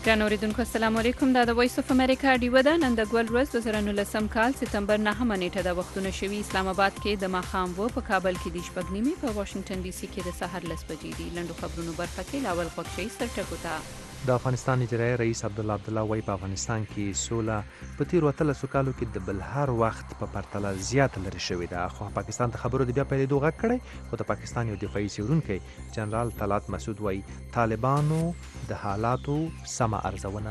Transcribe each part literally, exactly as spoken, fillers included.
ګران اوریدونکو السلام علیکم. دا د وایس اف امریکا ډیو ده. نن د ګول ورځ دوه زره نولسم کال سپتمبر نهمه نیټه د وختونه شوي. اسلام آباد کې د ماښام و، په کابل کې د شپږ نیمې، په واشنگټن ډي سي کې د سحر لس بجې دي. لنډو خبرونو برخه کې لاول خوښ شئ سرټکو ته. د افغانستان اجرایي رئیس عبدالله عبدالله وایي په افغانستان کې سوله په تیرو اتلسو کالو کې د بل هر وخت په پرتله زیاته لرې شوې ده. خو پاکستان ته خبرو د بیا پیلېدو غږ کړی، خو د پاکستان یو دفاعي څېړونکی جنرال طلعت مسعود وایي طالبانو د حالاتو سمه ارزونه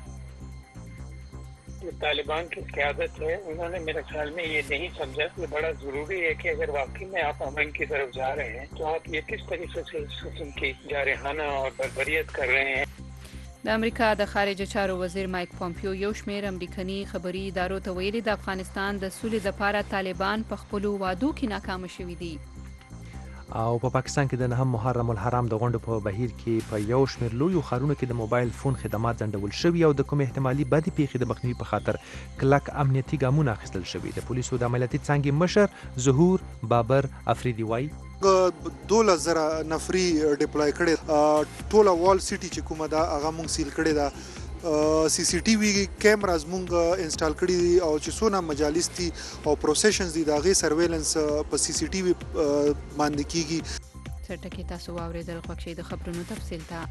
तालिबान की क़यादत है, उन्होंने मेरे ख्याल में ये नहीं समझा कि बड़ा ज़रूरी है कि अगर वाकई में आप अमन की तरफ जा रहे हैं तो आप ये किस तरीके से इस किस्म की जारहाना और बर्बरियत कर रहे हैं. د امریکا د خارجه چارو وزیر مایک پامپیو یو شمېر امریکني خبري ادارو ته ویلي د افغانستان د سولې لپاره طالبان په خپلو وعدو کې ناکام شوي دي. او په پا پاکستان کې د نهم محرم الحرام د غونډو په بهیر کې په یو شمېر لویو ښارونو کې د موبایل فون خدمات ځنډول شوي او د کومې احتمالي بدې پیښې د مخنیوي په خاطر کلک امنیتي ګامونه اخیستل شوي. د پولیسو د عملیاتي څانګې مشر ظهور بابر افریدي وایي دولس زره نفري ډپلای کړي، ټوله وال سیټي چې کومه ده هغه مونږ سیل کړې ده. سی سی ټي وي کیمراز مونږ انسټال کړي دي او چې څونه مجالس دي او پروسیشنز دي د هغې سرویلنس په سی سی ټي وي باندې کیږي. سرټکي تاسو واورېدل. خوښ شئ د خبرونو تفصیل ته.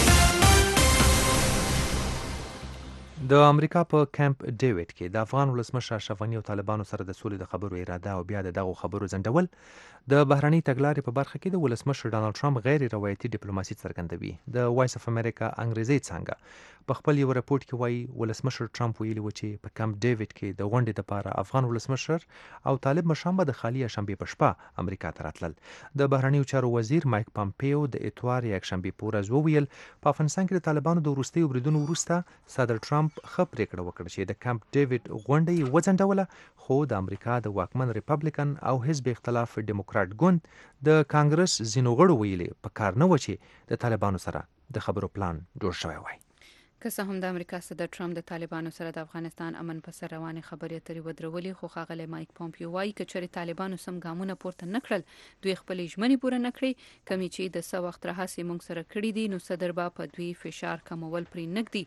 د امریکا په کیمپ ډیوډ کې د افغان ولسمشر اشرف غني او طالبانو سره د سولې د خبرو اراده او بیا د دغو خبرو ځنډول د بهرنۍ تګلارې په برخه کې د ولسمشر ډانلډ ټرمپ غیر روایتي ډیپلوماسي څرګندوي. د وایس اف امریکا انګریزي څانګه په خپل یو رپورټ کې وایي ولسمشر ټرمپ ویلي و چې په کیمپ ډیوډ کې د غونډې لپاره افغان ولسمشر او طالب مشران به د خالي شنبې په شپه امریکا ته راتلل. د بهرنیو چارو وزیر مایک پامپیو د اتوار یکشنبې په ورځ وویل په افغانستان کې د طالبانو د وروستیو بریدونو وروسته صدر ټرمپ ښه پرېکړه وکړه چې د کیمپ ډیوډ غونډه یې وځنډوله، خو د امریکا د واکمن ریپبلیکن او حزب اختلاف ډیموکرات ګوند د کانګرس ځینو غړو ویلي په کار نه و چې د طالبانو سره د خبرو پلان جوړ شوی وای. که څه هم د امریکا صدر ټرمپ د طالبانو سره د افغانستان امن په سر روانې خبرې اترې ودرولې، خو ښاغلی مایک پامپیو وایي که چېرې طالبانو سم ګامونه پورته نه کړل، دوی خپلې ژمنې پوره نه کړې، کمې چې د څه وخت راهیسې موږ سره کړي دي، نو صدر به په دوی فشار کمول پرې نږدي.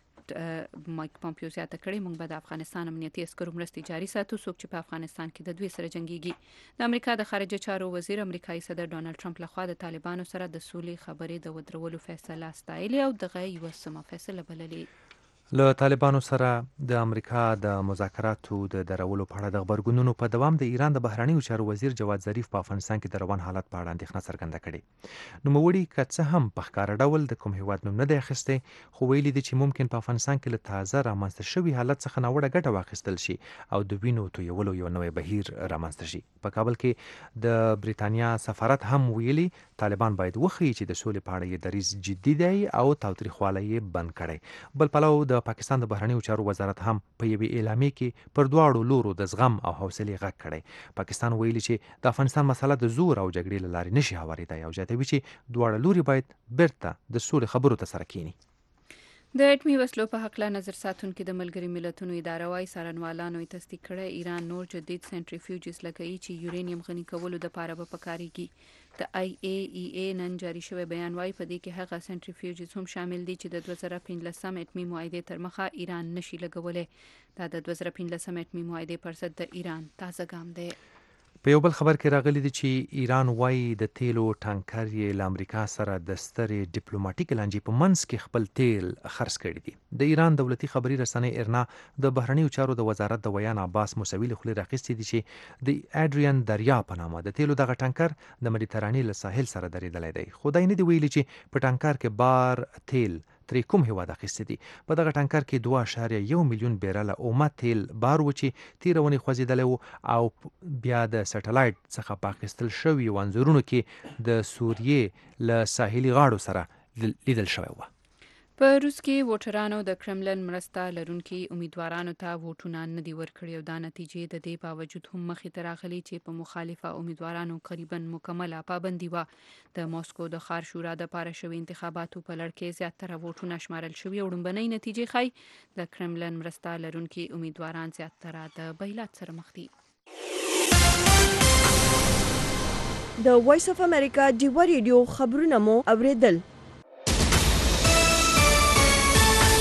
مایک پامپیو زیاته کړې موږ به د افغانستان امنیتي عسکرو مرستې جاري ساتو، څوک چې په افغانستان کې د دوی سره جنګیږي. د امریکا د خارجه چارو وزیر امریکایي صدر ډانلډ ټرمپ لخوا د طالبانو سره د سولې خبرې د ودرولو فیصله ستایلې او دغه یوه سمه فیصله بللې. له طالبانو سره د امریکا د مذاکراتو د درولو په اړه د غبرګونونو په دوام د ایران د بهرنیو چارو وزیر جواد ظریف په افغانستان کې د روان حالت په اړه اندېښنه څرګنده کړې. نوموړي که څه هم په ښکاره ډول د کوم هیواد نوم نه دی اخیستی، خو ویلي دي چې ممکن په افغانستان کې له تازه رامنځته شوي حالت څخه ناوړه ګټه واخیستل شي او د وینو تویولو یو نوی بهیر رامنځته شي. په کابل کې د بریتانیا سفارت هم ویلي طالبان باید وښیي چې د سولې په اړه یې دریځ جدي دی او تاوتریخوالی یې بند کړی. بل پلو د پاکستان د بهرنیو چارو وزارت هم په یوې اعلامیې کې پر دواړو لورو د زغم او حوصلې غږ کړی. پاکستان ویلي چې د افغانستان مسله د زور او جګړې له لارې نشي هوارېدای او زیاتوي چې دواړه لوري باید بیرته د سولې خبرو ته سره کینی. د اټومي وسلو په هکله نظر ساتونکي د ملګري ملتونو اداره وايي څارنوالانو یې تصدیق کړی ایران نور جدید سنټریفیوجز لګوي چې یورینیم غني کولو دپاره به پکارېږي. د آی ای ای ای نن جاري شوی بیان وايي په دې کې هغه سنټریفیوجز هم شامل دي چې د دوه زره پنځلسم اټمي معاهدې تر مخه ایران نشي لګولی. دا د دوه زره پنځلسم اټمي معاهدې پر ضد د ایران تازه ګام دی. په یو بل خبر کې راغلی دی چې ایران وایي د تیلو ټانکر یې له امریکا سره د سترې ډیپلوماټیک لانجې په منځ کې خپل تیل خرڅ کړي دي. د ایران دولتي خبري رسنۍ ارنا د بهرنیو چارو د وزارت د ویان عباس موسوي له خولې راخیستې دي چې د اډریان دریا په نامه د تیلو دغه ټانکر د مدیترانې له ساحل سره درېدلی دی، خو دا یې نه دي ویلي چې په ټانکر کې بار تیل ترې کوم هیواد اخیستی دي. په دغه ټانکر کې دوه اعشاریه یو میلیون بیرله اومه تیل بار و چې تیره ونې خوځېدلی و او بیا د سټلایټ څخه په اخیستل شویو انځورونو کې د سوریې له ساحلي غاړو سره لیدل شوی و. په روس کې ووټرانو د کرملن مرسته لرونکي امیدوارانو ته ووټونه نه دي ورکړي او دا نتیجې د دې باوجود هم مخې ته راغلي چې په مخالفه امیدوارانو قریبا مکمله پابندي وه. د ماسکو د ښار شورا دپاره شوي انتخاباتو په لړ کې زیاتره ووټونه شمارل شوي او وړومبنۍ نتیجې ښایي د کرملن مرسته لرونکي امیدواران زیاتره د بیلات سره مخ دي. د وایس اف امریکا ډیوه ریډیو خبرونه مو اوریدل.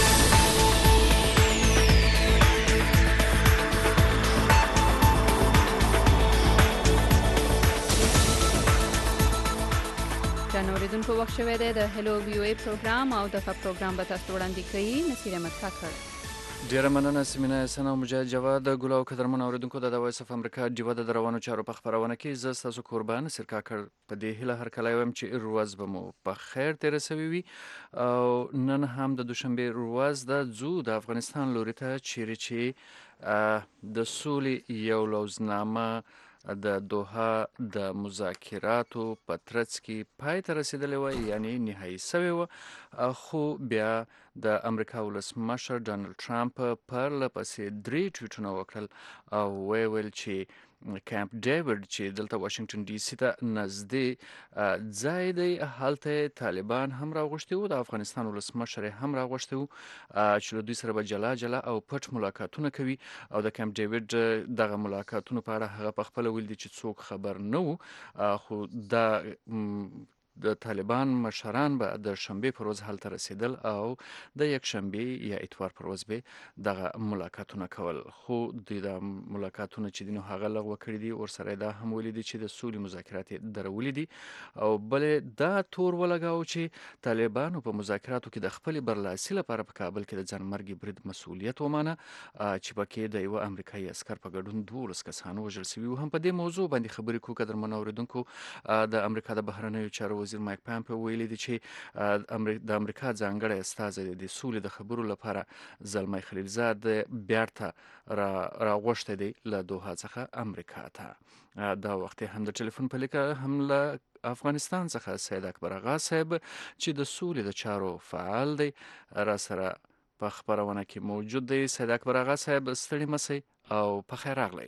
جان اوریدونکو وخت شوی دی د هلو وی او ای پروګرام او دغه پروګرام به تاسو وړاندې کوي نصیر احمد کاکړ. ډیره مننه سیمینه احسان او مجاهد جواد ګل او قدرمن اوریدونکو د وایس اف امریکا ډیوه د روانو چارو په خبرونه کې زه ستاسو قربان نصیر کاکړ په دې هیله هر کله وایم چې ورځ به مو په خیر تیر شوي وي او نن هم د دوشنبه ورځ د زو د افغانستان لوري ته چیرې چې د سولې یو لوزنامه د دوحه د مذاکراتو په ترڅ کې پای ته رسیدلی وای یعنی نهایي شوی و خو بیا د امریکا ولسمشر ډانلډ ټرمپ پرله پسې درې ټویټونه وکړل او ویې ویل چې کیمپ ډیوډ چې دلته واشنگټن ډي سي ته نږدې ځای دی هلته طالبان هم راغوښتي وو د افغانستان ولسمشر هم راغوښتي وو چې له دوی سره به جلا جلا او پټ ملاقاتونه کوي او د کیمپ ډیوډ دغه ملاقاتونو په اړه هغه په خپل ویل دي چې څوک خبر نه وو خو دا د طالبان مشران به د شنبه پر ورځ هلته رسیدل او د یک شنبه یا اتوار پر ورځ به دغه ملاقاتونه کول خو د ملاقاتونه چې دینو هغه لغوه کړی دي ورسره دا هم ویلي دي چې د سولې مذاکرات درولې دي او بل دا تور ولګاو چې طالبانو په مذاکراتو کې د خپل برلاسي لپاره په کابل کې د ځانمرګي برید مسؤلیت ومانه چې پکې د یو امریکایي عسكر په ګډون دولس کسان وژل شوي وو. هم په دې موضوع باندې خبرې کوو قدرمن اوریدونکو. د امریکا د بهرنیو چارو وزیر مایک پامپیو ویلي دي چې د امریکا ځانګړی استازی د سولې د خبرو لپاره زلمی خلیلزاد بیرته راغوښتی دی له دوحه څخه امریکا ته. دا وخت هم د ټلیفون په لیکه هم له افغانستان څخه سید اکبر آغا صاحب چې د سولې د چارو فعال دی را سره په خبرونه کې موجود دی. سید اکبر آغا صاحب ستړي مسئ او په خیر راغلی.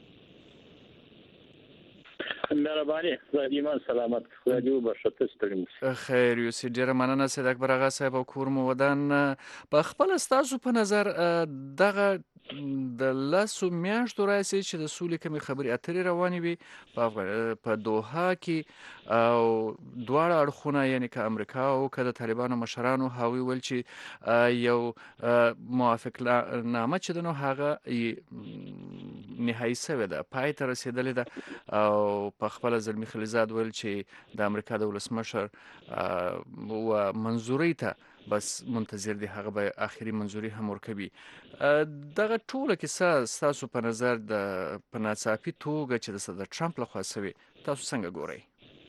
مهرباني خدای ایمان سلامت خدای دې وبخښي ستړي مو خیر یوسي. ډیره مننه سید اکبر آغا صاحب او کور مو ودان. په خپل ستاسو په نظر دغه د لاسو میاشتو راځي چې د سولې کومې خبرې اترې روانې وي په دوحه کې او دواړه اړخونه یعنی که امریکا او که د طالبانو مشرانو هغوی ویل چې یو موافقتنامه چې ده نو هغه نهایي شوې ده پای ته رسېدلې ده او په خپله زلمي خلیلزاد ویل چې د امریکا د ولسمشر و منظورۍ ته بس منتظر دي هغه به اخري منظوري هم ورکوي. دغه ټوله کیسه ستاسو په نظر د په ناڅاپي توګه چې د صدر ټرمپ لخوا شوې تاسو څنګه ګورئ؟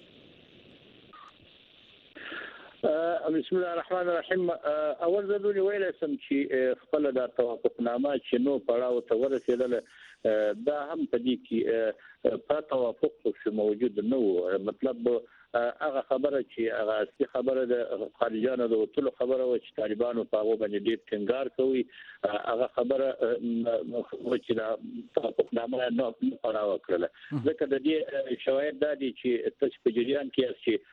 بسم الله الرحمن الرحیم. اول زه دوی ویلی سم چې خپله دا توافقنامه چې نو پړاو ته ورسېدله دا هم په دې کې په توافق کې موجود نه و. مطلب هغه خبره چې هغه اصلي خبره د خارجانو د وټلو خبره و چې طالبانو په هغه باندې ډېر ټینګار کوي هغه خبره و چې دا توافقنامه نه پړاو کړله ځکه د دې شواهد دا دي چې تاسو په جریان کې چې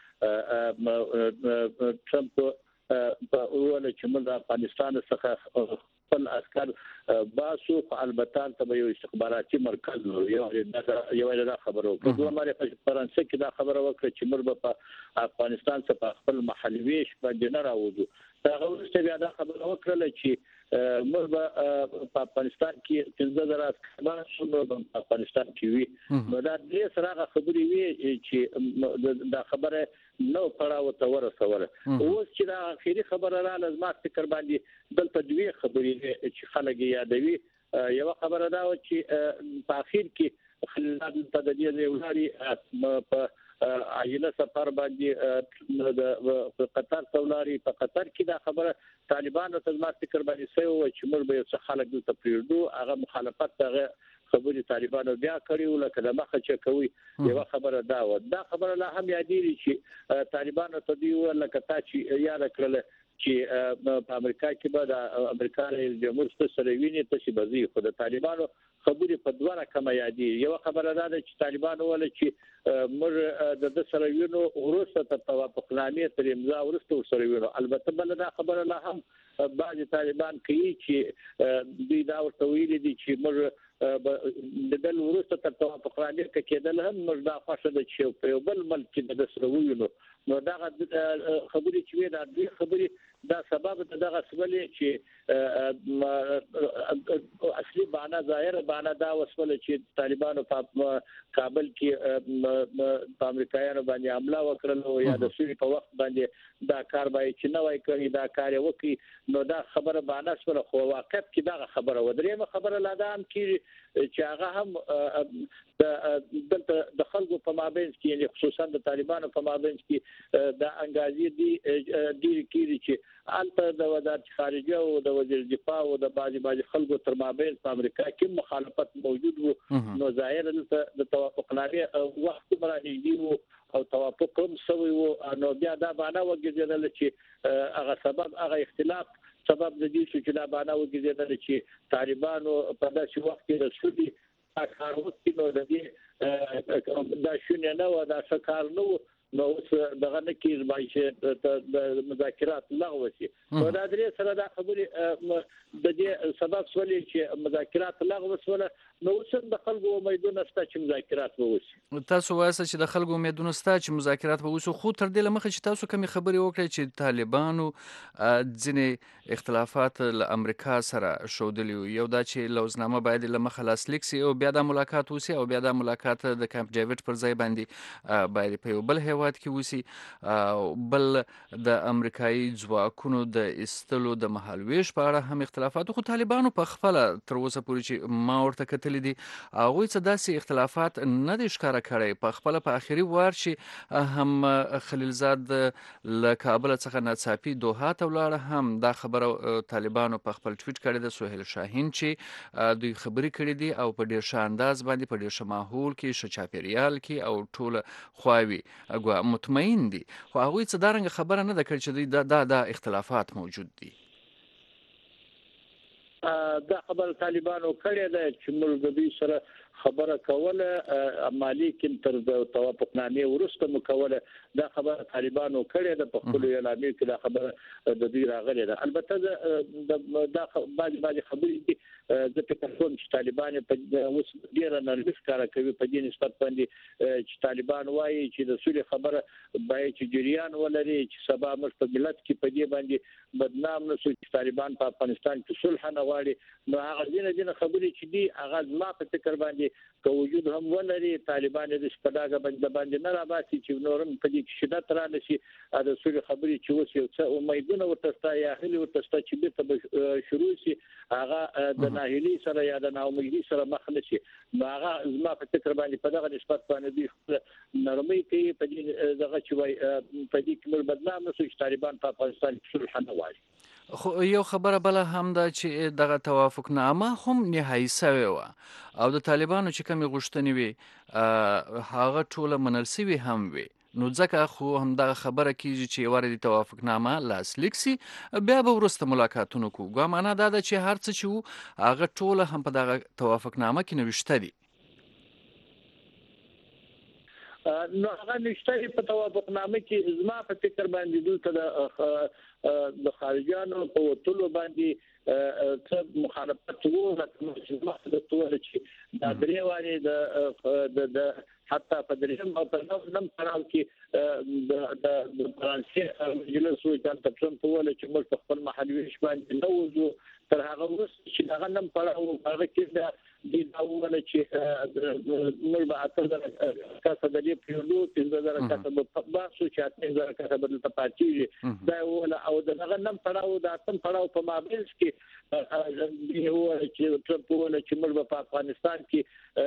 ټرمپ په اوله چې موږ د افغانستان څخه خپل عسكر باسو البته ته یو استخباراتي مرکز یو یو دا خبره وکړه. دوه ماره په فرانسې کې دا خبره وکړه چې موږ په افغانستان څخه خپل محلي ویش باندې نه راوځو. هغه ورسته بیا دا خبره وکړه چې موږ په افغانستان کې پنځه زره عسكر په افغانستان کې وي. نو دا دې سره خبرې وي چې دا خبره نو پړاو ته ورسوله. اوس چې دا اخیری خبره را لازمه فکر باندې دلته دوی خبرې چې خلک یادوي. یو خبره دا و چې په اخر کې خلک ته د دې ولاري په عاجله سفر باندې د قطر څولاري په قطر کې دا خبره طالبانو ته ځما فکر باندې سوي و چې موږ به څه خلک دلته پریږدو. هغه مخالفت هغه خبرې طالبانو بیا کړیو لکه د مخه چې کوي یو خبره دا و. دا خبره لا هم یادېږي چې طالبانو ته دی ولا کتا چې یاد کړل چې په امریکا کې به د امریکا رئیس جمهور سره ویني تاسو بزی خو د طالبانو خبرې په دوه رقمه یادي. یو خبره دا ده چې طالبانو ول چې موږ د سره وینو ورسته ته توافقنامه تر امضا ورسته سره وینو. البته بل دا خبره لا هم بعض طالبان کوي چې دوی دا ورته ویلي دي چې موږ د بل ورسته تر توافقنامه کېدل هم موږ دا خوښه ده چې په یو بل ملک کې د سره وینو نو دا خبرې چې وي دا دوی خبرې دا سبب دغه سوالې چې اصلي معنا ظاهر معنا دا وسوله چې طالبانو په کابل کې په امریکایانو باندې حمله وکړل او یا د سوري په وخت باندې دا کار باید چې نه وای کړی دا کار وکړي نو دا خبره معنا سره خو واقعیت کې دا خبره ودرېمه خبره لا ده هم کې چې هغه هم د خلکو په مابین کې یعنی خصوصا د طالبانو په مابین کې د انګازي دي ډیر کېږي چې البته د وزارت خارجه او د وزیر دفاع او د باجی باجی خلکو تر مابین په امریکا کې مخالفت موجود وو نو ظاهر د توافقنامه وخت مرانې وو او توافق هم سوی وو نو بیا دا باندې وګرځیدل چې هغه سبب هغه اختلاف سبب د دې چې دا باندې وګرځیدل چې طالبانو په داسې وخت کې رسولي کار وکړي نو د دې دا شونه نه و دا څه کار نه نو اوس دغه نه کېږي چې د مذاکرات لغوه شي نو دا درې سره دا خبرې د دې سبب سولې چې مذاکرات لغوه سوله نو اوس د خلکو امیدونه شته چې مذاکرات وشي تاسو وایسته چې د خلکو امیدونه شته چې مذاکرات وشي خو تر دې لمخه چې تاسو کومې خبرې وکړې چې طالبانو ځینې اختلافات له امریکا سره شودلی یو دا چې لوزنامه باید له مخه لاسلیک سي او بیا د ملاقات وشي او بیا د ملاقات د کیمپ ډیوډ پر ځای باندې باید په یو بل هیواد کې وشي بل د امریکایي ځواکونو د استلو د مهالويش په اړه هم اختلافات خو طالبانو په خپل تر اوسه پورې چې ما ورته کتلې دي هغه څه داسې اختلافات نه دي ښکارا کړي په خپل په اخیری وار چې هم خلیلزاد له کابل څخه ناڅاپي دوحه ته ولاړ هم دا خبره طالبانو په خپل ټویټ کړی د سهیل شاهین چې دوی خبرې کړې دي او په ډیر ښه انداز باندې په ډیر ښه ماحول کې ښه چاپیریال کې او ټول خواوي مطمئن دي خو هغه څه دارنګ خبره نه ده کړې چې دا دا د اختلافات موجود دي دا خبر طالبانو کړی ده چې موږ د دې سره خبره کوله مالی کې تر توافقنامې ورسته مکوله دا خبره طالبانو کړی ده په خپل اعلامیه کې دا خبره د دې راغلي ده البته دا بعض بعض خبرې دي د فکرون چې طالبان په اوس ډیر نرمښت کار کوي په دې نسبت باندې چې طالبان وایي چې د سولې خبره باید چې جریان ولري چې سبا موږ په ملت کې په دې باندې بدنام نشو چې طالبان په افغانستان کې صلح نه غواړي نو هغه ځینې ځینې خبرې چې دي هغه ما په فکر باندې که وجود هم ولري طالبان د شپږه باندې باندې نه راباسي چې نورم په دې کې شدت را نشي د سولې خبرې چې اوس یو څه امیدونه ورته یا هلي ورته چې به شروع شي هغه د ناهیلي سره یا د ناامیدي سره مخ نشي نو هغه زما په فکر باندې په دغه نسبت باندې دی نرمي کوي په دې دغه چې وای په دې کې بدنام نشي چې طالبان په افغانستان کې صلح نه غواړي خو یو خبره بل هم دا چې دغه توافقنامه هم نهایی شوی و او د طالبانو چې کومې غوښتنې وي هغه ټوله منل شوی هم وي نو ځکه خو هم دا خبره کیږي چې وارد توافقنامه لاسلیک سي بیا به ورسته ملاقاتونه کوو ګویا معنا دا ده چې هر څه چې هغه ټوله هم په دغه توافقنامه کې نوشته دي نو هغه نشته په توافقنامه کې زما په فکر باندې دلته د خارجيانو په وټلو باندې څه مخالفت وو چې مخکې د توله چې دا درې واري د حتی په دریم او په نوم پراو کې د فرانسې مجلس وو چې تاسو په وله چې موږ په خپل محلي شپږ نه وځو تر هغه وروسته چې هغه نن پراو هغه کې دا د داوله چې موږ به اته کاسه د دې پیلو څنګه زره کاسه په باسو چې اته زره کاسه بدل ته پاتې دا ولا او دا هغه نن پراو دا تم پراو په مابین کې دی هو چې ټرمپ ولا چې موږ په افغانستان کې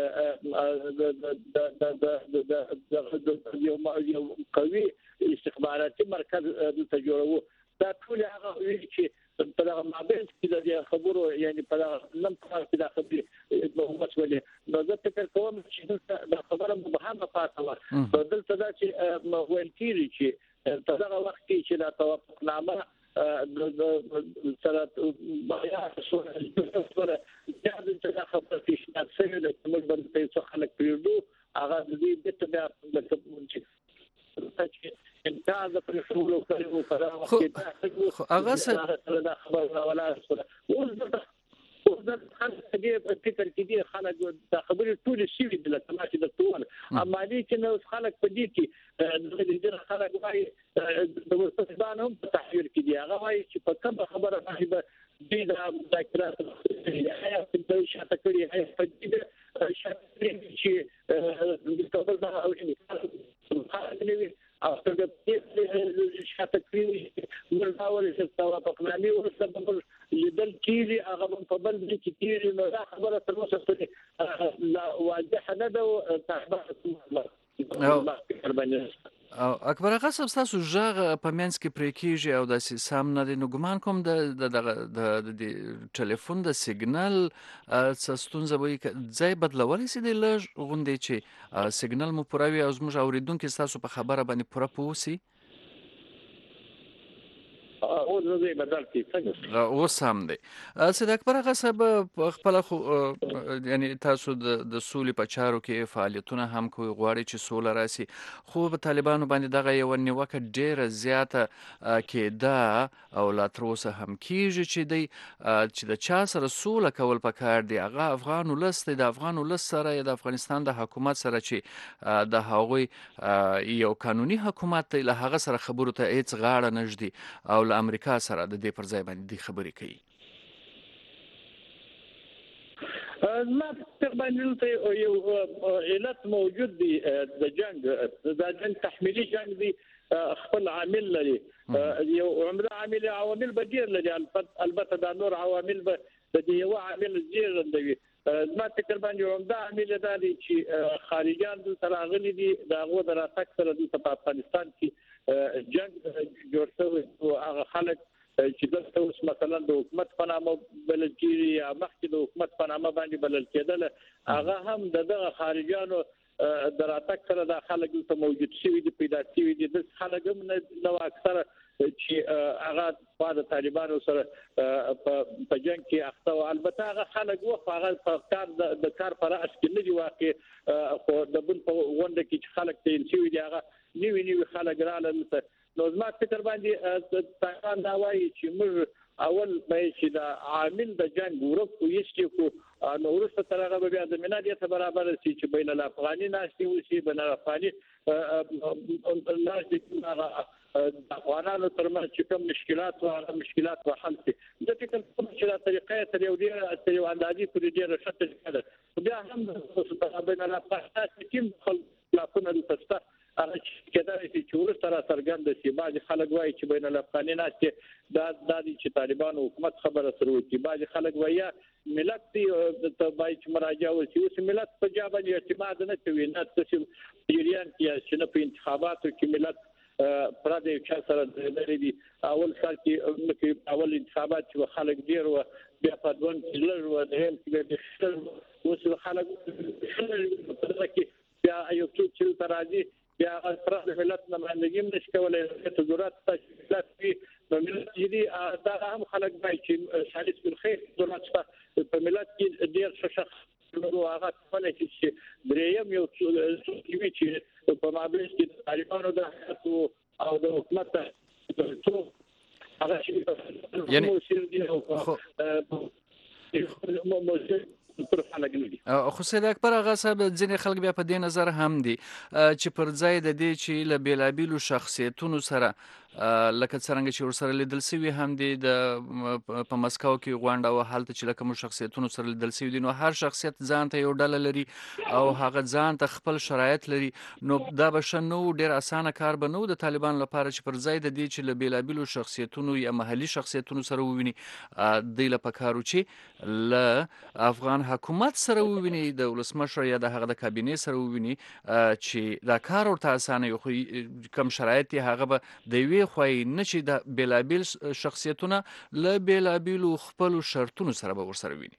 د یو قوي استخباراتي مرکز د جوړو دا ټول هغه چې په دغه مابین کې د خبرو یعنی په لم کې د خبرې نو مسولې نو زه فکر کوم چې دا خبره مبهمه پاتې و دلته دا چې ویل کېږي چې په دغه وخت کې چې دا توافقنامه د سره بیا سره سره دا د خبرې چې تاسو د موږ باندې څه خلک پیړو هغه دې د بیا د چې امتیاز پر شروع کړو په هغه خو هغه څه دا خبره ولا اوس خلک دې فکر کې دي خلک د خبرې ټول شي د لکه د ټول عملي کې نو خلک په دې کې د خلک وايي د ورسره هم په تحویر کې دي هغه وايي چې په کومه خبره باندې دې د ذاکرات هيا په شاته کړی هيا په دې شاته کړی چې د کابل د او انسان او څنګه چې شاته کړی ورته چې تاسو په کلامي ورسره په لیدل کېږي هغه په بل ځای کې کېږي نو دا خبره تر اوسه پورې لا واضحه نه ده او اکبر اغا صاحب تاسو ژغ په منځ کې پرې کېږي او داسې سم نه دی نو ګمان کوم د د د ټلیفون د سیګنال څه ستونزه به ځای بدلولی سي دی لږ غوندې چې سیګنال مو پوره وي او زموږ اورېدونکي ستاسو په خبره باندې پوره پوه سي او زه یې بدل کی څنګه اوس هم دی سید اکبر اغا صاحب خپل خو یعنی تاسو د د سولې په چارو کې فعالیتونه هم کوي غواړي چې سوله راسي خو په طالبانو باندې دغه یو نیوکه ډیره زیاته کېده او لا تر اوسه هم کېږي چې دی چې د چا سره سوله کول پکار دی هغه افغان ولس دی د افغان ولس سره د افغانستان د حکومت سره چې د هغوی یو قانوني حکومت دی له هغه سره خبرو ته هیڅ غاړه نږدي او له امریکا سره د دې پر ځای باندې د خبرې کوي ما تقریبا یو علت موجود دی د جنگ د جنگ تحمیلي جنگ دی خپل عامل لري یو عمره عامل عوامل بدیر لري البته د نور عوامل به د دې یو عامل زیږ دی ما تقریبا یو عمده عامل دی چې خارجيان د تراغلي دي د هغه د راتګ سره د افغانستان کې جنگ جوړ شوی او هغه خلک چې دلته اوس مثلا د حکومت په نامه بلل کېږي یا مخکې د حکومت په نامه باندې بلل کېدل هغه هم دغه خارجيانو د راتګ سره د خلک ته موجود شوی دي پیدا شوی دي د خلک هم نو اکثره چې هغه په طالبانو سره په جنگ کې اخته او البته هغه خلک وو هغه په کار د کار پر اس کې نه دی واقع خو د بل په غونډه کې چې خلک ته شوی دي هغه نیوی نیوی خلک رااله نو زما فکر باندې طالبان دا وایي چې موږ اول به چې د عامل د جنگ ورکو یشتي کو نو ورسته تر هغه بیا د منادیت برابر شي چې بین الافغاني ناشتي وشي بین الافغاني ناشتي هغه د افغانانو ترمنځ چې کوم مشکلات او هغه مشکلات به حل شي د فکر چې دا طریقې تر یو ډیر تر یو اندازې پورې ډیر شته کړه بیا هم بین الافغاني ټیم خپل د تستا هغه چې کېدای شي چې ورسره را څرګند شي بعض خلک وایي چې بین الافغاني ناشته دا د چې طالبانو حکومت خبره سره وکړي بعض خلک وایي ملت دی ته وایي چې مراجعه وشي اوس ملت په جواب اعتماد نه کوي نه څه جریان کې چې نه په انتخاباتو کې ملت پر دې چې سره لري اول کال کې اول انتخابات چې خلک ډیر و بیا په دوه کې لږ و د هم کې اوس خلک په دې بیا یو څو چې تراځي بیا افراد ملت نمائندګي نشي کولای چې ضرورت تشکیلات وي نو ملت دي دا هم خلک بای چې شالس بالخير ضرورت په ملت کې ډیر شخص نو هغه څنګه چې دریم یو څه چې په مابین کې طالبانو د او د حکومت ته هغه شي یعنی خو سید اکبر اغا صاحب ځینې خلک بیا په دې نظر هم دي چې پر ځای د دې چې له بیلابیلو شخصیتونو سره لکه څنګه چې ورسره لیدل شوی هم دي د په مسکو کې غونډه او حالت چې لکه مو شخصیتونو سره لیدل شوی دي نو هر شخصیت ځان ته یو ډله لري او هغه ځان ته خپل شرایط لري نو دا به شنو ډیر اسانه کار بنو د طالبان لپاره چې پر ځای د دې چې له بیلابیلو شخصیتونو یا محلي شخصیتونو سره وویني د له پکارو چې ل افغان حکومت سره وویني د ولسمشر یا د هغه د کابینې سره وویني چې دا کار ورته اسانه یو کم شرایط هغه به د وی خوای نه چې د بیلابیل شخصیتونه له بیلابیلو خپل شرطونو سره به ورسره ویني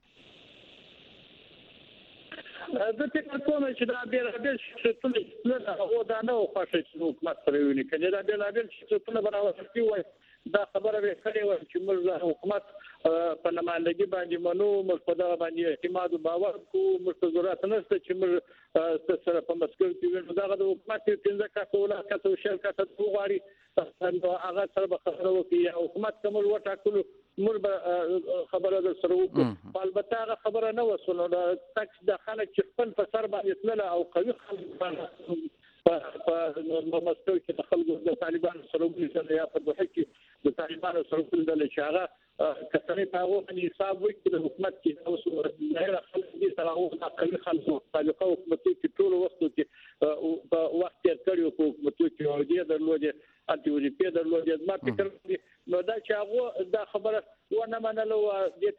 د فکر کوم چې دا بیلابیل شخصیتونه نه او دا نه خوښ چې حکومت سره ویني کله دا بیلابیل شخصیتونه برابر شي وای دا خبره به کړې و چې موږ حکومت په نمائندګي باندې منو موږ په دا باندې اعتماد او باور کوو موږ ضرورت نشته چې موږ سره په مسکو کې دا د حکومت څنګه کاټوله کاټو شل کاټو غواړي نو هغه سره به خبرو کې حکومت کوم وټاکلو مور به خبره در سره وکړو البته هغه خبره نه وسونه د تاکس د خلک چې خپل په سر باندې تلل او قوي خلک په مستوي کې د خلکو د طالبانو سره وګورئ یا په دوحه کې د طالبانو سره وګورئ چې هغه کثرې په هغه باندې حساب وکړي د حکومت کې اوس ظاهر خلک دي سره او د قوي خلکو سابقه حکومت کې ټول وخت کې په وخت کې کړیو په حکومت کې او دې درلودې انټي وريپي درلودې ما فکر نو دا چې هغه دا خبره ونه منله او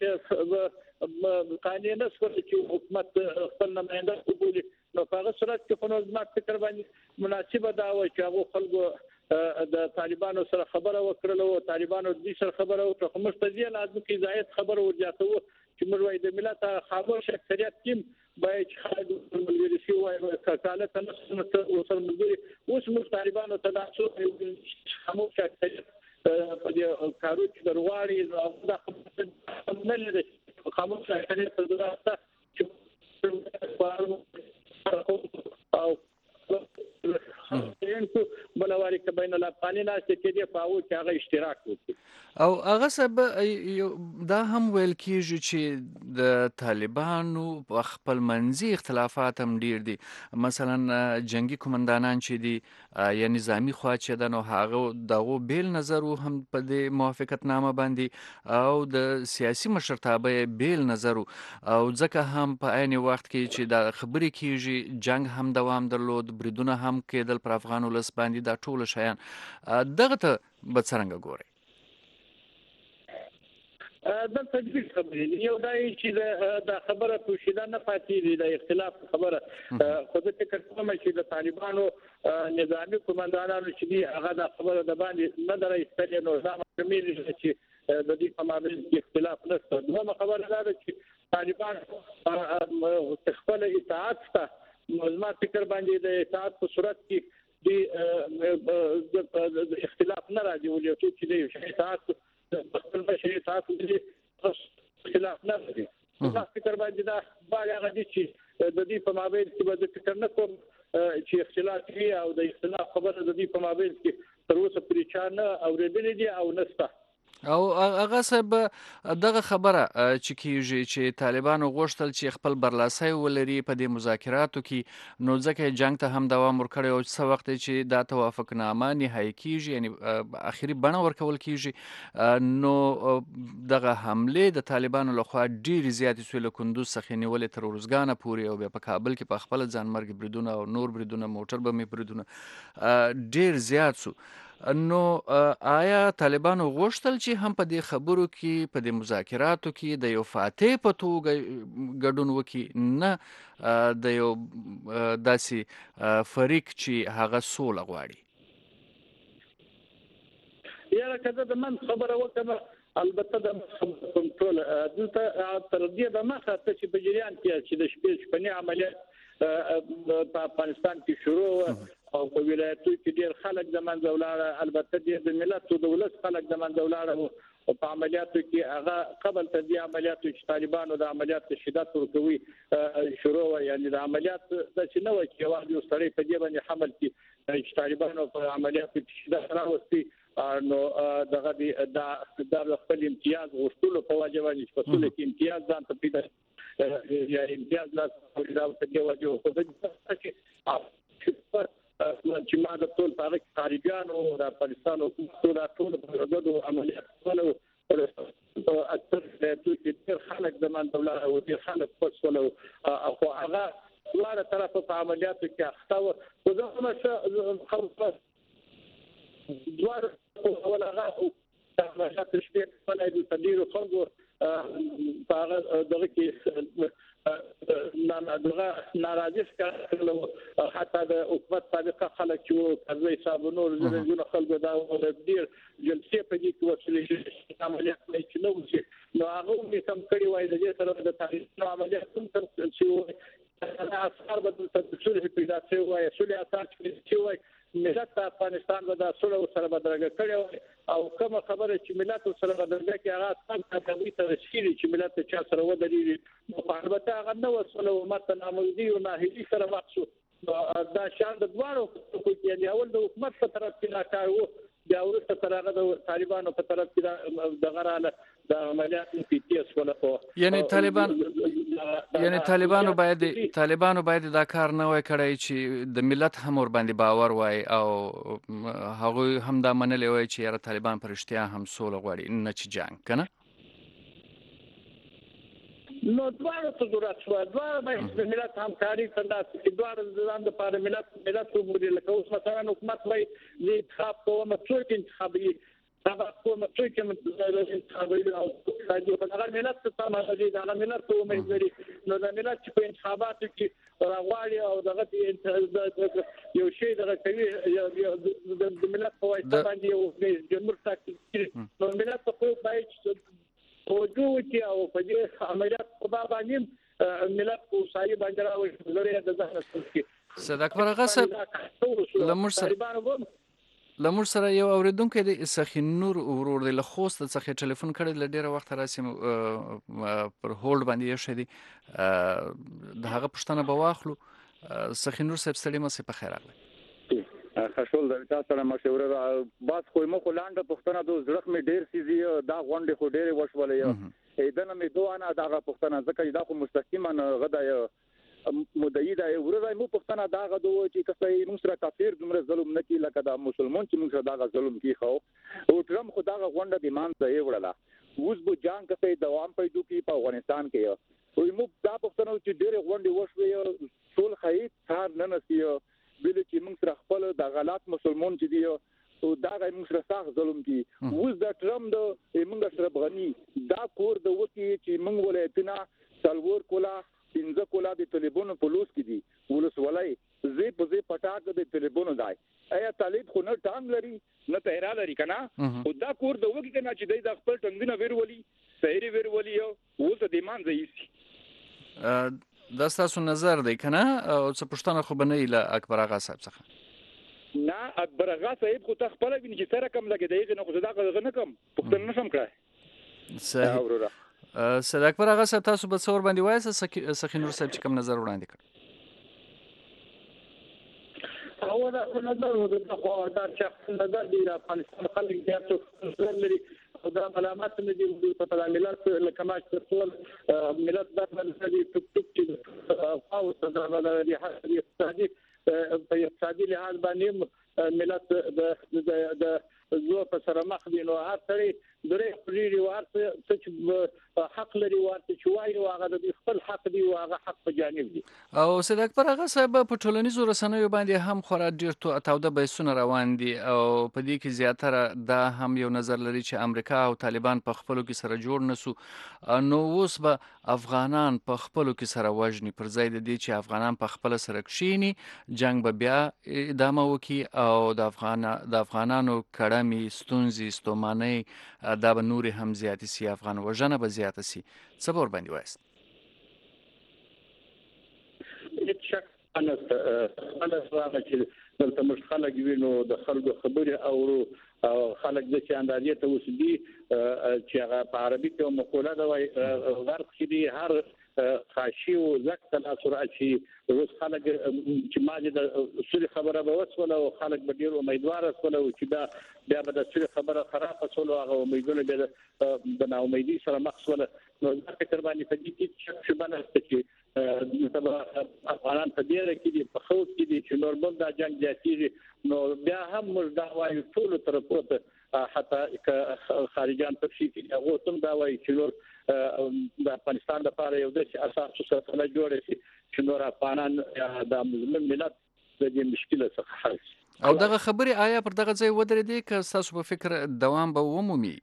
د قانون نه سره چې حکومت خپل نماینده وګوري نو په هغه صورت کې په نظم فکر باندې مناسبه دا و چې هغه خلکو د طالبانو سره خبره وکړله او طالبانو د سره خبره وکړه خو مستدیل لازم کې زائد خبره ورجاته و چې موږ وايي د ملت خاموش اکثریت کې باید خلک ملګری شي وایي کاله تنه وسر ملګری اوس موږ طالبانو ته تاسو خاموش اکثریت په دې کارو کې درواړي او دا خبره نه لري خاموش اکثریت په دغه چې او بلواري کې بین الافغاني ناس کې دی په او کې هغه اشتراک وکړي او هغه سبب دا هم ویل کیږي چې د طالبانو په خپل منځي اختلافات هم ډیر دي مثلا جنگي کمانډانان چې دي یا نظامی خوا چې د نو هغه دغه بیل نظر هم په دې موافقت نامه باندې او د سیاسي مشرتابه بیل نظر او ځکه هم په عین وخت کې چې د خبرې کیږي جنگ هم دوام درلود بریدونه هم کېدل پر افغان ولس باندې دا ټول شیان دغه ته به څنګه ګوري دا تدبیر خبرې یو دا چې دا خبره پوښیدا نه پاتې دي د اختلاف خبره خو د فکر کوم چې د طالبانو نظامی کمانډانانو چې دي هغه دا خبره د باندې نه درېستل نو دا مې چې د دې په مابین کې اختلاف نشته نو خبره دا ده چې طالبان خپل اطاعت ته مزما فکر باندې د اطاعت په صورت کې د اختلاف نه راځي ولې چې د اطاعت خپل بشري اطاعت دې اختلاف نه راځي دا فکر باندې دا باندې غدي چې د دې په مابین کې به د فکر نه کوم چې اختلاف وي او د اختلاف خبره د دې په مابین کې تر اوسه پرې چا نه اورېدلې دي او نسته او هغه سبب دغه خبره چې کیږي چې طالبانو غوښتل چې خپل برلاسي ولري په دې مذاکراتو کې نو ځکه جنگ ته هم دوام ورکړي او څه وخت چې دا توافقنامه نهایی کیږي یعنی اخیری بڼه ورکول کیږي نو دغه حمله د طالبانو لخوا ډیر زیات سویل کندوز څخه نیولې تر ورزګانه پوري او په کابل کې په خپل ځان مرګ بریدونه او نور بریدونه موټر بمې بریدونه ډیر زیات سو نو آیا طالبانو غوښتل چې هم په دې خبرو کې په دې مذاکراتو کې د یو فاتح په توګه ګډون وکړي نه د یو داسې فریق چې هغه سوله غواړي یا کله د من خبره وکړه البته د کنټرول دلته تر دې د مخه ته چې په جریان کې چې د شپې شپنی عملیات په افغانستان کې شروع او په ولایتو کې ډېر خلک د منځه ولاړه البته د ملت او دولت خلک د منځه ولاړه او په عملیاتو کې هغه قبل ته د عملیاتو چې طالبانو د عملیاتو شدت ورکوي شروع یعنی د عملیات د شنو کې واجب سره په دې باندې حمل کې چې طالبانو په عملیاتو کې شدت راوستي نو دغه د د خپل امتیاز غوښتلو په واجب باندې په ټول کې امتیاز ځان ته پیدا یا امتیاز لا په دې واجب خو د چې ما د ټول تاریخ طالبانو او د افغانستان حکومت د ټول په غوډو عملیات ولو او اکثر د ټول خلک د من دولت او د خلک پښولو او هغه ولاره طرف په عملیاتو کې اخته او زموږ خبره دوار ولا غاو عملیات شپې په د تدیر خلکو په دغه کې نه دغه ناراضي ښکارلو حتی د حکومت سابقه خلک چې کوي حساب نور زونه خلکو دا ډیر جلسې په دې کې وسیلې عملیات نه چې نو چې نو هغه هم کم کړی وای د دې سره د تاریخ عملیات هم تر چې انا اثر بدل تدشل پیدا شوی وای شولې اثر چې وای ملت افغانستان به د سولو سره بدرګه کړي او کوم خبره چې ملت سره بدرګه کې هغه څنګه کوي تر شي چې ملت چا سره ودرېږي نو البته هغه نو وسلو مته ناموزي او ناهیلي سره وښو دا شان د دوارو یعنی اول د حکومت په طرف کې ناکار وو بیا ورته تر هغه د طالبانو په طرف کې دغه رااله د عملیات پی ټی اس ولا په یعنی طالبان یعنی طالبانو باید طالبانو باید دا کار نه وای کړی چې د ملت هم ور باندې باور وای او هغه هم دا منلې وای چې یاره طالبان پر اشتیا هم سوله غواړي نه چې جنگ کنه. نو دواره ته ضرورت شو دواره باید د ملت همکاري ترلاسه کړي دواره ځان د پاره ملت ملت وګوري لکه اوس مثلا حکومت وایي د انتخاب کومه څوک انتخابي هغه کومه څوک انتخابي او راځي په هغه ملت ته سمه دي دا ملت ته امید لري نو د ملت چې په انتخاباتو کې راغواړي او دغه یو شی دغه کوي د ملت په واسطه باندې یو جمهور ټاکي نو ملت په باید توجه وکړي او په دې عملیات په باندې ملت کو صاحب باندې راوړي لري د ځان څخه صدق اکبر آغا صاحب لمر سره لمر سره یو اوریدونکو د سخی نور ورور د لخوست څخه ټلیفون کړی ل ډیره وخت راسي پر هولډ باندې شې دي د هغه پښتنه به واخلو. سخی نور صاحب ستړي مې په خیر راغلی خشول د تاسو سره مشوره باز کوی مو لاندې پښتنه د زړه مې ډیر سيزي دا غونډه خو ډیره وشولې اېدنه مې دوه نه دا پښتنه ځکه دا خو مستقیما غدا مدعی دا ورته مو پښتنه دا غدو چې کسې موږ سره کافر دومره ظلم نه کی لکه دا مسلمان چې موږ سره دا ظلم کی خو او ترم خدا غونډه د ایمان ځای وړله اوس به جنگ کسې دوام پیدا کی په افغانستان کې وي مو دا پښتنه چې ډیره غونډه وشوي ټول خیر ثار نه نسیو بل چې موږ سره خپل د غلط مسلمان چې دی او دا غي موږ سره سخت ظلم کی اوس د ټرم د موږ سره بغنی دا کور د وکی چې موږ ولایتنا سلور کولا پنځه کولا د طالبانو په لوس کې دي ولس ولای زی په زی پټاک د طالبانو دای ایا طالب خو نه ټانګ لري نه تهرا لري کنه او دا کور د وکی کنه چې د خپل ټنګونه ورولي سهری ورولي او اوس د ایمان ځای دا ستاسو نظر دی کنه او څه پښتنه خو بنئ له اکبر آغا صاحب څخه نه اکبر آغا صاحب خو ته خپل ویني چې سره کم لګي دی نه خو دا غږ نه کم پښتنه نشم کړای صحیح صدق اکبر آغا صاحب تاسو به څور باندې وایي سخی نور صاحب چې کوم نظر وړاندې کړ او دا نظر د خو دا چې نظر دی د افغانستان خلک تاسو لري دا علامات نه دي په تعاملات لکه ما چې ملت د باندې ټک ټک چې او صدر د اقتصادي په اقتصادي لحاظ باندې ملت د د زو په سره مخ دي نو هر څړي درې پریری ورته چې حق لري ورته چې وایي هغه د خپل حق دی او هغه حق په جانب دي او صدق اکبر آغا صاحب په ټولنیزو رسنیو باندې هم خورا ډیر تاوده بحثونه روان دي او په دې کې زیاتره دا هم یو نظر لري چې امریکا او طالبان په خپلو کې سره جوړ نسو نو اوس به افغانان په خپلو کې سره وژني پر ځای د دې چې افغانان په خپل سره کښینی جنگ به بیا ادامه وکي او د افغان د افغانانو کړمې ستونزې ستومانۍ دا به نور هم زیات سي افغان وژنه به زیات سي څه ور باندې وایست هیڅ شک انا انا سلام چې دلته مش خلک وینو د خلکو خبره او خلک د چې اندازې ته وسدي چې هغه په عربي کې مقوله ده وای غرق چې هر خاشي او زکت الاثر چې روس خلک چې ماجه د سوري خبره به وسوله او خلک به ډیر امیدوار وسوله چې دا بیا به د سوري خبره خراب وسوله هغه امیدونه به د نا امیدي سره مخسوله نو دا فکر باندې په دې کې چې باندې چې د افغانان په دې کې دي په خوف کې دي چې نورمال دا جنگ جاتیږي نو بیا هم موږ دا وایو ټول طرفو ته حتی خارجان په شي کې هغه تم دا وایي چې نور د افغانستان لپاره یو د اساس سره جوړ شي چې نور افغانان د مسلمان ملت د دې مشکله څخه حل شي او دغه خبري آیا پر دغه ځای ودرې دي که تاسو په فکر دوام به ومومي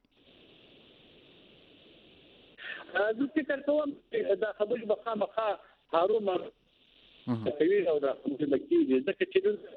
زه فکر کوم دا خبرې به خامخا هاروم کوي او دا خبرې مکیږي ځکه چې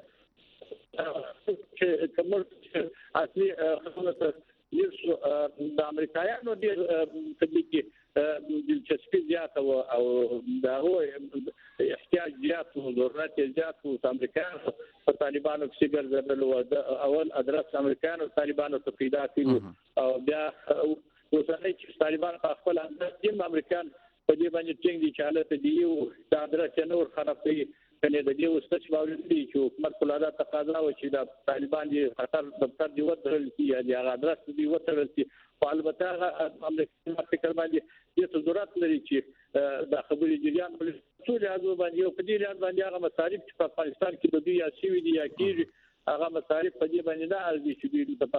چې کومه اصلي خبره یو د امریکایانو ډیر تبلیغي دلچسپي زیاته او دا هو احتیاج زیات او ضرورت زیات او امریکایانو په طالبانو کې ګرځېدل او اول ادرس امریکایانو طالبانو ته پیدا کړو او بیا اوسنۍ چې طالبان په خپل انداز کې امریکایان په دې باندې څنګه چې حالت دی او دا ادرس نور خراب دی کنه د دې وسط باور دي چې حکومت کولای تقاضا و چې د طالبان دي خطر دفتر دی وترل کی یا هغه درس دی وترل کی په البته امریکا فکر باندې د ضرورت لري چې د خبري جریان په ټول هغه باندې او په دې لار باندې هغه مصارف چې په افغانستان کې د دوی یا شوی دي یا کیږي هغه مصارف په دې باندې نه ارزي چې د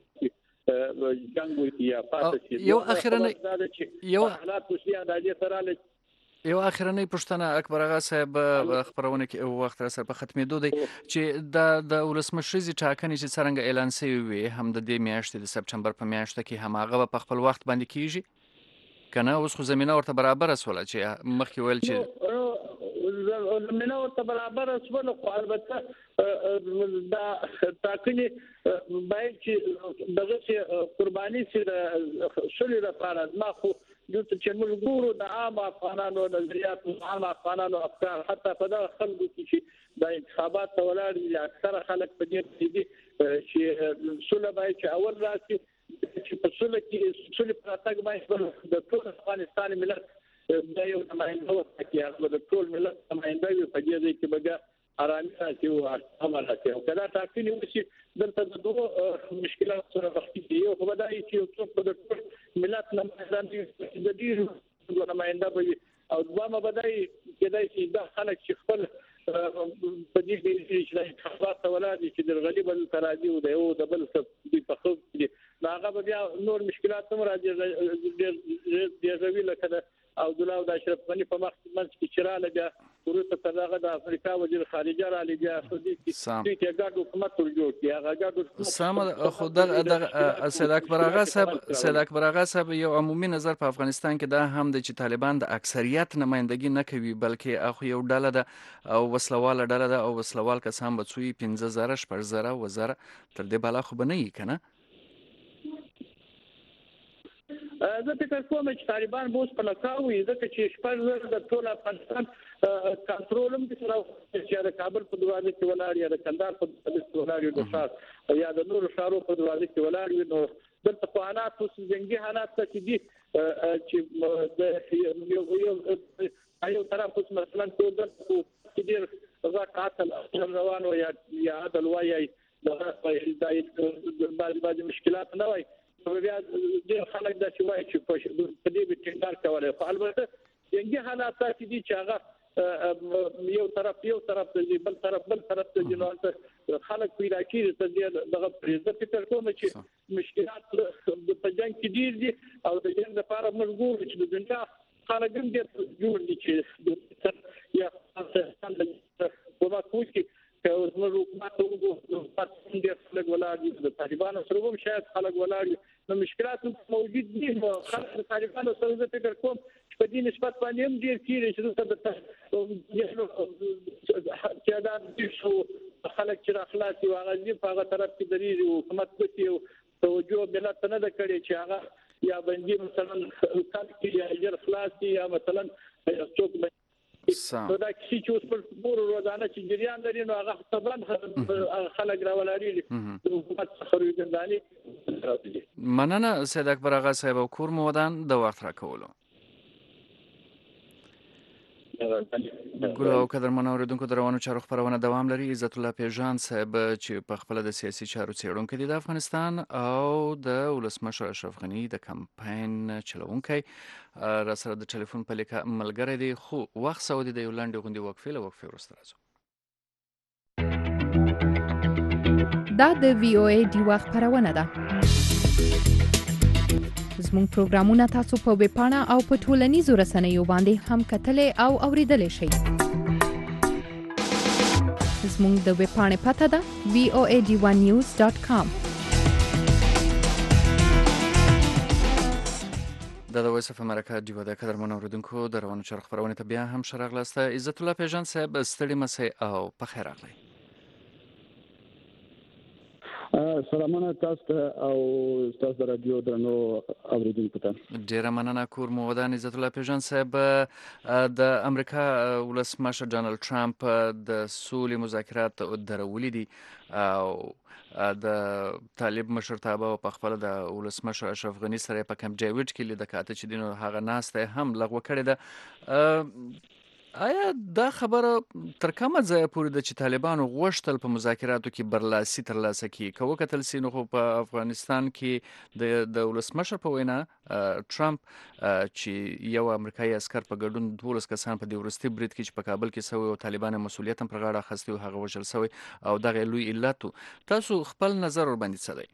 په جنگ وي یا پاتې یو اخیرنه یو حالات وشي د سره یو اخیرنۍ پوښتنه اکبر آغا صاحب خبرونه کې وخت را سره په ختمېدو دی چې د د ولسمشرۍ ټاکنې چې څنګه اعلان شوی وي هم د دې میاشتې د سپټمبر په میاشت کې هم هغه په خپل وخت باندې کیږي کنه اوس خو زمينه ورته برابر اسوله چې مخکې ویل چې زمينه ورته برابر اسوله خو البته دا ټاکنې باید چې دغه چې قرباني سي شولې لپاره ما خو د چې موږ ګورو د عام افغانانو نظریات عام افغانانو افکار حتی په دغه خلکو کې چې د انتخابات ولاړ دي اکثره خلک په دې دي چې سوله باید چې اول راشي چې په سوله کې سوله پراتګ باندې د ټول افغانستان ملت د یو نماینده وکړي هغه د ټول ملت نماینده وي په دې کې بګا ارامي راځي او امن راځي او کله تاکي وشي دلته د دوه مشکلات سره وختي یو خو بدایي چې څوک په ټول ملت نماینده د دې نماینده وي او دوه بدایي کېدای شي د خلک چې خپل په دې کې چې د انتخابات ولادي چې د غلیب التراجي او د یو د بل څه په خو دي هغه بیا نور مشکلات هم راځي د ډېر لکه او دلاو د اشرف غنی په مخ منځ کې چراله بیا ورته تداغه د افریقا وزیر خارجه را لګیا خو دې چې ګډ حکومت ور جوړ کړي هغه ګډ سم خو د سید اکبر آغا صاحب سید اکبر آغا صاحب یو عمومي نظر په افغانستان کې دا هم د چې طالبان د اکثریت نمائندګي نه کوي بلکې اخو یو ډله ده او وسلواله ډله ده او وسلوال کسان به څوی پنځه زره شپږ زره وزره تر دې بالا خو بنئ کنه زه فکر کوم چې طالبان به اوس په لکاوي ځکه چې شپږ زره د ټول افغانستان کنټرول هم سره چې د کابل په دروازه کې ولاړ یا د کندهار په دروازه کې ولاړ یا د شار یا د نورو شارو په دروازه کې ولاړ وي نو دلته په حالات اوس جنگي حالات کې دي چې د یو یو یو طرف اوس مثلا څو د چې ډیر غاټه روان و یا یا عدل وایي د بعض مشکلات نه وایي بیا د خلک د شوای چې په دې به ټینګار کولای خو البته څنګه حالات دي چې هغه یو طرف یو طرف ته بل طرف بل طرف ته جنوان خلک پیدا کیږي ته دغه پرېزه فکر کوم چې مشکلات په جنگ کې ډیر دي او د جنگ لپاره مجبور چې د دنیا خلک هم دې جوړ دي چې یا څنګه په واکو کې که زموږ حکومت وګورو پاتې دي خلک ولاړ دي د طالبانو سره هم شاید خلک ولاړ دي نو مشکلات موجود دي خلک د طالبانو سره فکر کوم چې په دې نسبت باندې هم ډیر کیږي چې د چې دا د شو خلک چې اخلاقي او غږی په هغه طرف کې درې حکومت کوي او توجه ملت نه د کړي چې هغه یا بندي مثلا کال یا اجر خلاصي یا مثلا څوک نو دا کسی چې اوس په پور روزانه چې جریان لري نو هغه طبعا خلک راولاري د حکومت خروجنداني مننه سید اکبر آغا صاحب او کور مودان د وخت را کولو ګل او قدرمن اوریدونکو دروانو چارو خبرونه دوام لري عزت الله پیژان صاحب چې په خپل د سیاسي چارو څېړونکو دي د افغانستان او د ولسمشر اشرف غنی د کمپاین چلوونکی را سره د ټلیفون په لیکه ملګری دی خو وخت سعودي د یو لاندې غونډې وقفې له وقفې وروسته راځو دا د وی او ای ډیوا خبرونه ده زموږ پروګرامونه تاسو په ویب پاڼه او په ټولنیزو رسنیو باندې هم کتلې او اوریدلې شئ. زموږ د ویب پاڼې پته ده وی او ای ډی ون نیوز ډاټ کام. دا د وایس اف امریکا ډیوا د قدرمن اوریدونکو د روانو چرخ خبرونه ته بیا هم شراغلاسته عزت الله پیژان صاحب ستړي مسئ او په خیر راغلی. سلامونه تاسو او تاسو د رادیو درنو اوریدونکو ته ډیره مننه کور مو ودان عزت الله پیژان صاحب د امریکا ولسمشر ډانلډ ټرمپ د سولې مذاکرات درولې دي او د طالب مشرتابه په خپل د ولسمشر اشرف غنی سره په کمپ ډیوډ کې لیدل کاته چې دینو هغه ناسته هم لغوه کړی ده. آیا دا خبره تر کومه ځایه پورې ده چې طالبانو غوښتل په مذاکراتو کې برلاسي ترلاسه کړي؟ که وکتل سي نو خو په افغانستان کې د د ولسمشر په وینا ټرمپ چې یو امریکایي عسکر په ګډون دولس کسان په دې وروستي برید کې چې په کابل کې سوی او طالبان مسؤلیت هم پر غاړه اخیستی او هغه وژل سوی او دغه لوی علت و. تاسو خپل نظر ورباندې څه دی؟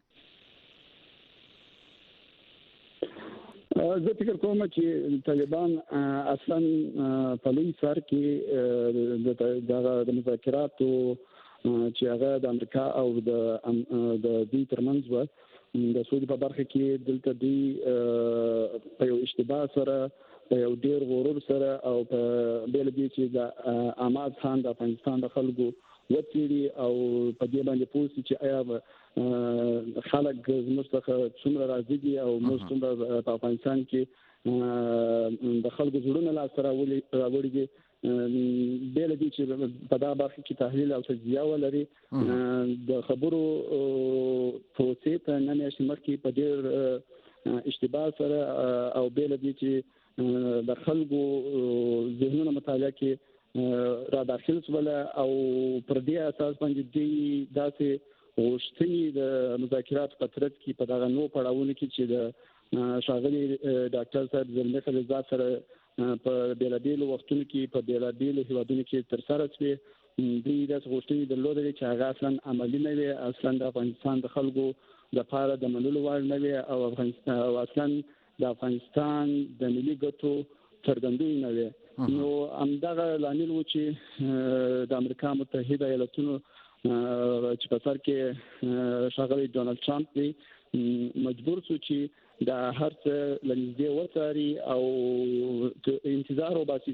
زه فکر کوم چې طالبان اصلا په لوی سر کې د مذاکراتو چې هغه د امریکا او د د دوی ترمنځ و د سعودي په برخه کې دلته دوی په یو اشتباه سره په یو ډیر غرور سره او په بیل دي چې د احمد خان د افغانستان د خلکو وتیری او په دې باندې پوښتنه چې آیا خلک زموږ څخه څومره راضي دي او موږ څومره په افغانستان کې د خلکو زړونه لا سره راوړي دي بیل دي چې په دا برخه کې تحلیل او تجزیه ولري د خبرو پروسې ته نه نشي مخکې په ډېر اشتباه سره او بیل دي چې د خلکو ذهنونه مطالعه کې را داخل شول او پر دې اساس باندې دی داسې غوښتنې د مذاکرات په ترڅ کې په دغه نو پړاوونو کې چې د ښاغلي ډاکټر صاحب زلمي خلیلزاد سره په بیلابیلو وختونو کې په بیلابیلو هیوادونو کې تر سره شوې دوی داسې غوښتنې درلودلې چې هغه اصلا عملي نه وي، اصلا د افغانستان د خلکو لپاره د منلو وړ نه وي او افغانستان او اصلا د افغانستان د ملي ګټو څرګندوي نه وي. نو همدغه لامل و چې د امریکا متحده ایالاتونو چې په سر کې ښاغلی ډونالډ ټرمپ دی مجبور شو چې د هر څه لنږدې وڅاري او انتظار وباسي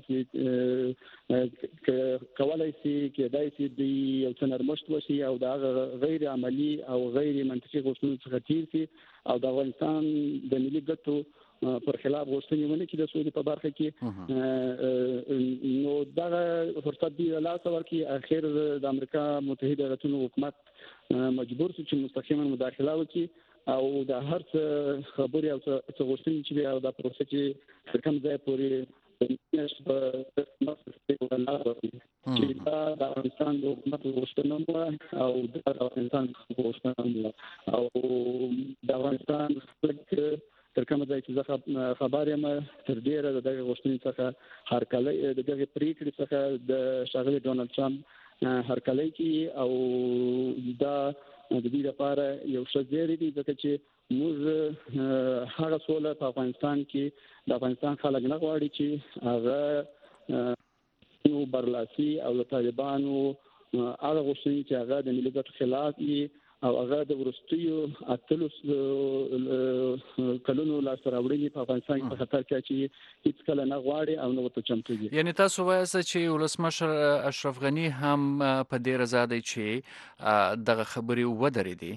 چې کولی شي کېدای شي دوی یو څه نرمښت وشي او د هغه غیر عملي او غیر منطقي غوښتنو څخه تیر شي او د افغانستان د ملي ګټو پر خلاف غوښتنې ونه کړي د سعودي په برخه کې. نو دغه فرصت دی لاسه ورکړي اخر د امریکا متحده ایالاتونو حکومت مجبور شو چې مستقیما مداخله وکړي او د هر څه خبرې او څه غوښتنې چې او د پروسې چې تر کوم ځای پورې نشي چې دا د افغانستان د حکومت غوښتنه او د افغانستان غوښتنه او د افغانستان خلک تر کومه ځای چې زه خبر یم تر ډیره د دغه غوښتنې څخه هرکلی د دغه پریکړې څخه د ښاغلي ډونالډ ټرمپ هرکلی کوي او دا د دې لپاره یو ښه زیری دی ځکه چې موږ هغه سوله په افغانستان کې د افغانستان خلک نه غواړي چې هغه نو برلاسي او د طالبانو هغه غوښتنې چې هغه د ملي ګټو خلاف دي او هغه د ورستیو اتلس کلونو لاسته راوړنې په افغانستان کې په خطر کې چې هیڅ کله نه غواړي او نه ورته چمتو دي. یعنی تاسو وایئ چې ولسمشر اشرف غني هم په دې رضا دی چې دغه خبرې ودرېدي؟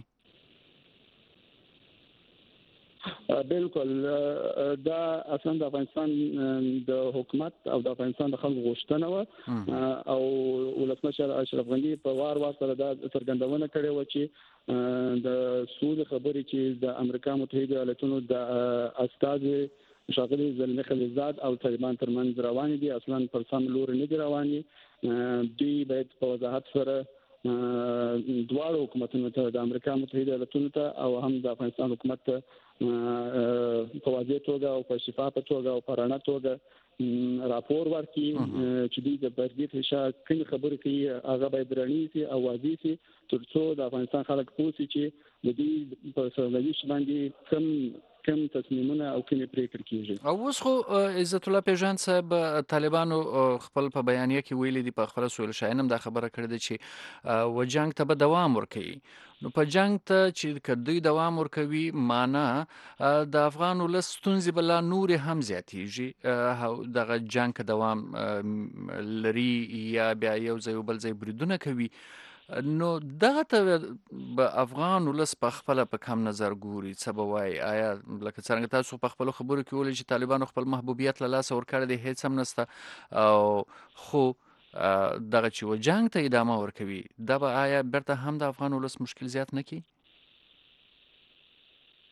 بالکل دا اصلا د افغانستان د حکومت او د افغانستان د خلکو غوښتنه و او ولسمشر اشرف غني په وار وار سره دا څرګندونه کړې و چې د سعودي خبرې چې د امریکا متحده ایالاتونو د استازي ښاغلي زلمي خلیلزاد او طالبان ترمنځ روان دي اصلا پر سم لور نه دي رواني. دوی باید په وضاحت سره دواړو حکومتونو ته د امریکا متحده ایالاتونو ته او هم د افغانستان حکومت ته په واضح توګه او په شفافه توګه او په رڼا توګه راپور ورکړي چې دوی د بردي فشار کوم خبرې کوي هغه باید رڼې شي او واضح شي ترڅو د افغانستان خلک پوه شي چې د دې په سرلويش باندې کوم کوم تصمیمونه او کوم پریکړې کیږي. او اوس خو عزت الله پیژان صاحب طالبانو خپل په بیانیه کې ویلي دي په خپل سویل شاینم دا خبره کړې ده چې و جنگ ته به دوام ورکوي. نو په جنگ ته چې کدی دوام ورکوي معنا د افغان ولس ستونزې بل نور هم زیاتېږي دغه جنگ دوام لري یا بیا یو ځای بل ځای بریدونه کوي. نو دغه ته به افغان ولس په خپل په کم نظر ګوري څه به وایي؟ آیا لکه څنګه تاسو په خپل خبرو کې ولې چې طالبانو خپل محبوبیت له لاسه ورکړی دی هیڅ هم نشته او خو دغه چې و جنگ ته ادامه ورکوي دا به آیا برته هم د افغان ولس مشکل زیات نه کړي؟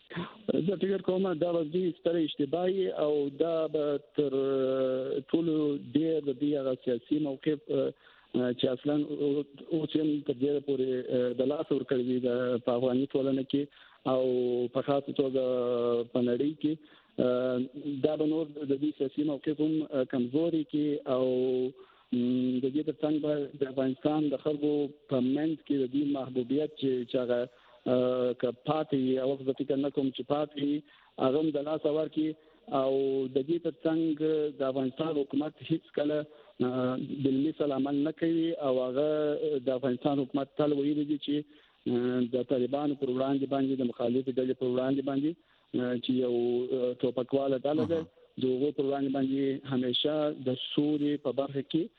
زه فکر کوم دا به دې ستره اشتباهي او دا به تر ټولو ډېر د دې هغه سیاسي موقف چې اصلا اوس هم تر ډېره پورې د لاس ورکړی دی په افغاني ټولنه کې او په خاصه توګه په نړۍ کې دا به نور د دې سیاسي موقف هم کمزوري کې او د دې ترڅنګ به د افغانستان د خلکو په منځ کې د دې محبوبیت چې هغه که پاتې او زه فکر نه کوم چې پاتې هغه د لاس ورکړي او د دې ترڅنګ د افغانستان حکومت هیڅ کله بالمثل عمل نه کوي او هغه د افغانستان حکومت تل ویلي دي چې د طالبانو پر وړاندې باندې د مخالفې ډلې پر وړاندې باندې چې یو ټوپکواله ډله ده د هغو پر وړاندې باندې همیشه د سولې په برخه کې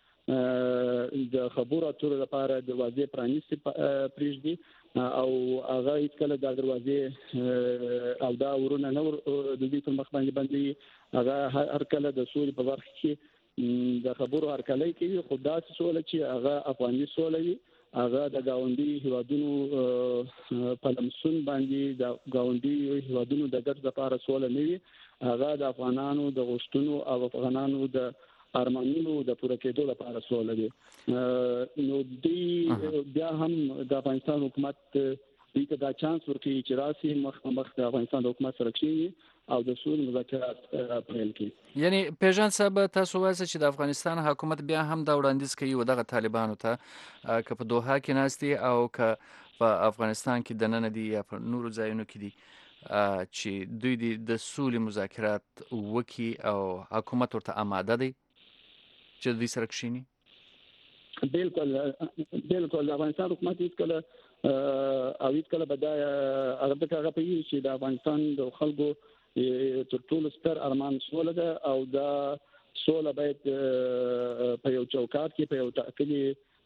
د خبرو اترو لپاره دروازې پرانیستي پرېږدي او هغه هیڅ کله د دروازې او دا ورونه نه د دې پر مخ باندې باندې هغه هر کله د سولې په برخه کې د خبرو هرکلی کوي خو داسې سوله چې هغه افغاني سوله وي هغه د گاونډي هیوادونو په لمسون باندې د گاونډي هیوادونو د ګټ لپاره سوله نه وي هغه د افغانانو د غوښتنو او افغانانو د ارمانونو د پوره کېدو لپاره سوله دي نو دی بیا هم د افغانستان حکومت دې ته دا چانس ورکړي چې راسي مخ مخ د افغانستان حکومت سره کېږي او د سولې مذاکرات پیل کړي یعنی پیژان صاحب تاسو وایئ چې د افغانستان حکومت بیا هم دا وړاندیز کوي و دغه طالبانو ته که په دوحه کې ناستي او که په افغانستان کې دننه دي یا په نورو ځایونو کې دي چې دوی د سولې مذاکرات وکړي او حکومت ورته آماده دی چې دوی سره کښیني بالکل بالکل د افغانستان حکومت هیڅ کله او هیڅ کله به دا هغه هغه پوهېږي چې د افغانستان د خلکو تر ټولو ستر ارمان سوله ده او دا سوله باید په یو چوکاټ کې په یو ټاکلي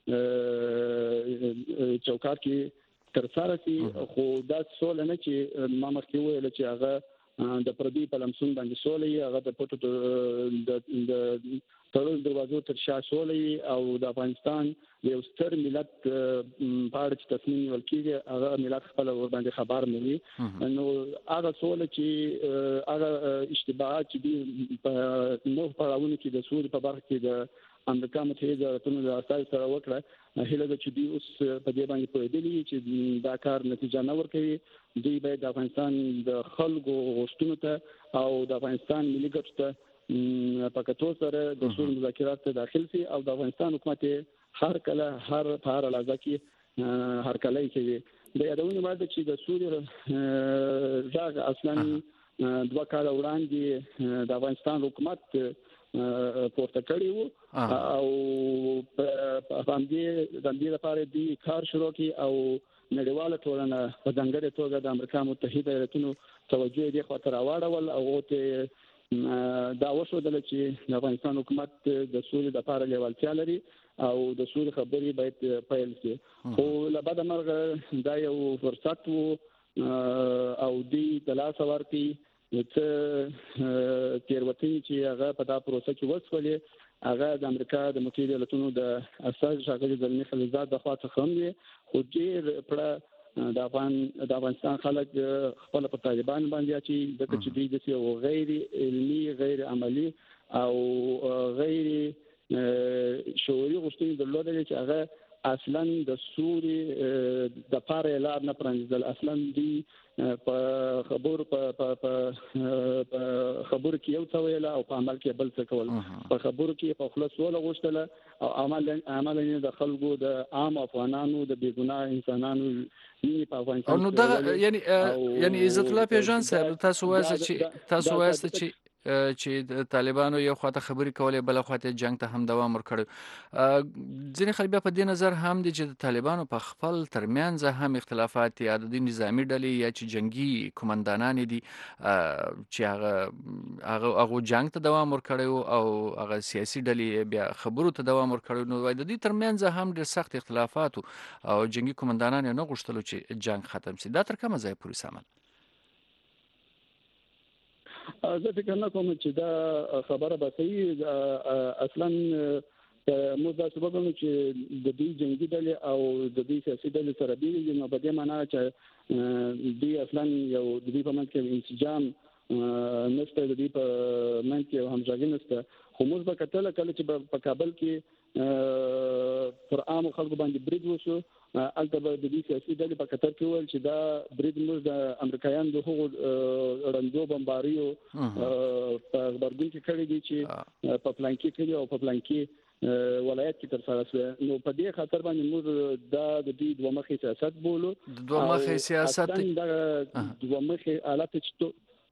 چوکاټ کې ترسره شي خو دا سوله نه چې ما مخکې وویل چې هغه د پردي په لمسون باندې سوله یې هغه د پټو د تړل دروازو تر شا سوله او د افغانستان یو ستر ملت په اړه چې تصمیم نیول کېږي هغه ملت خپل ور باندې خبر نه وي نو هغه سوله چې هغه اشتباهات چې دي په نو پړاوونو کې د سولې په برخه کې د امریکا متحده ایالاتونو د اساس سره وکړه هله د چې دی اوس په دې باندې پوهېدلی چې دا کار نتیجه نه ورکوي دوی باید د افغانستان د خلکو غوښتنو ته او د افغانستان ملي ګټو ته په کتو سره د سولې مذاکرات ته داخل شي او د افغانستان حکومت هر کله هر په هر لحظه کې هر کله کوي د یادونه ماده چې د سولې ځاګ اصلا دوه کاله وړاندې د افغانستان حکومت پورته کړی وو او په باندې د دې لپاره دی کار شروع کړي او نړیواله ټولنه په ځانګړې توګه د امریکا متحده ایالاتونو توجه دې خاطر راوړل او ته دا وشودل چې د افغانستان حکومت د سولې لپاره لیوالتیا لري او د سولې خبرې باید پیل شي خو لبعد مرغه دا یو فرصت وو او دې د لاس ورکړي چې تیروتنې چې هغه په دا پروسه کې وسولې هغه د امریکا د متحده ایالاتونو د اساس ښاغلي زلمي خلیلزاد د خوا څخه هم دي خو ډېر پړه د افغان د افغانستان خلک خپل په طالبان باندې اچي د چې دوی د یو غیر علمي غیر عملی او غیر شعوري غوښتنې درلودل چې هغه اصلا د سوري د پاره لار نه پرانځل اصلا دی په خبر په په خبر کې یو څه ویل او په عمل کې بل څه کول په خبر کې په خلاص ولا غوښتل او عمل عمل د خلکو د عام افغانانو د بیګناه انسانانو یې په افغانستان نو دا یعنی یعنی عزت الله پیژان صاحب تاسو وایئ چې تاسو وایئ چې چې د طالبانو یو خواته خبرې کولې بل خواته جنگ ته هم دوام ورکړ ځینې خلک بیا په دې نظر هم دي چې د طالبانو په خپل ترمنځ هم اختلافات یا د نظامی ډلې یا چې جنگي کمانډانان دي چې هغه هغه هغه جنگ ته دوام ورکړ او هغه سیاسي ډلې بیا خبرو ته دوام ورکړ نو د دې ترمنځ هم ډېر سخت اختلافات او جنگي کمانډانان نه غوښتل چې جنگ ختم شي دا تر کومه ځای پورې سمه زه فکر نه کوم چې دا خبره به صحیح اصلا موږ دا سبب نو چې د دې جنگي ډلې او د دې سیاسي ډلې سره دی نو په دې معنی چې دې اصلا یو د دې په منځ کې انسجام نشته، د دې په منځ کې همغږي نشته. خو موږ به کتل کله چې په کابل کې پر عام خلکو باندې برید وشو، البته د دې سیاسي ډلې په کتر کې ول چې دا برید موږ د امریکایانو د هغو رندو بمباریو په خبرګون کې کړی دي چې په پلانکی کې او په پلانکی ولایت کې تر سره شوی. نو په دې خاطر باندې موږ دا د دې دوه مخې سیاست بولو. دوه مخې سیاست دا دوه مخې حالت چې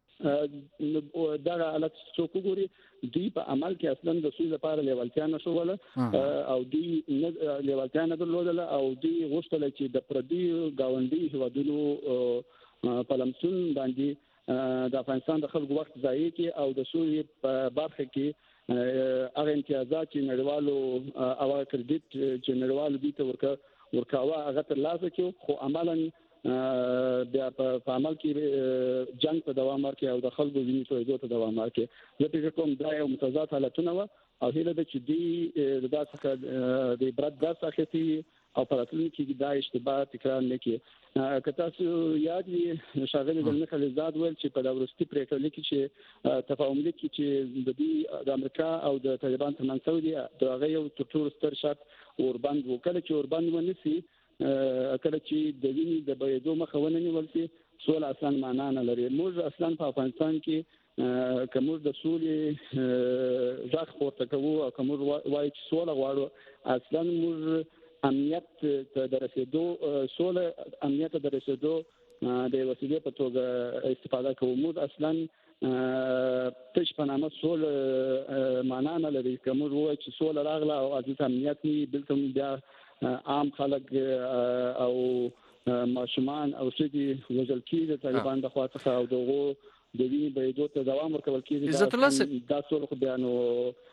دا حالت څوک ګوري دوی په عمل کې اصلا د سوي لپاره لیوالتیا نشوله او دوی نه لیوالتیا نه درلودله او دوی غوښتل چې د پردي گاونډي هیوادونو په لمسون باندې د افغانستان د خلکو وخت ضایع کړي او د سوي په برخه کې هغه امتیازات چې نړیوالو او کریډټ چې نړیوالو دي ته ورکا ورکاوه هغه تر لاسه کړي، خو عملاً بیا په عمل کې جنگ په دوام ورکړي او د خلکو ویني تویدو ته دوام ورکړي. زه فکر کوم دا یو متضاد حالتونه و او هیله ده چې دی د داسې د عبرت درس اخیستي او په راتلونکي کې دا اشتباه تکرار نه کړي. که تاسو یاد وي ښاغلي زلمي خلیلزاد ویل چې په دا وروستي پریکړه کې چې تفاهم لیک چې د دې د امریکا او د طالبان ترمنځ شوی دی د هغه یو تر ټولو ستر شرط اوربند و. کله چې اوربند ونیسي، کله چې د ویني د بهېدو مخه ونه نیول شي، سوله اصلا معنا نه لري. موږ اصلا په افغانستان کې که موږ د سولې غږ پورته کوو او که موږ وایو چې سوله غواړو، اصلا موږ امنیت ته د رسېدو سوله امنیت ته د رسېدو د وسیلې په توګه استفاده کوو. موږ اصلا تش په نامه سوله معنا نه لري. که موږ وایو چې سوله راغله او عزیز امنیت نه بلته بیا عام خلک او ماشومان او ښځې وژل کېږي د طالبان د خوا څخه او د هغو د وینې بهېدو ته دوام ورکول کېږي. دا سوله خو بیا نو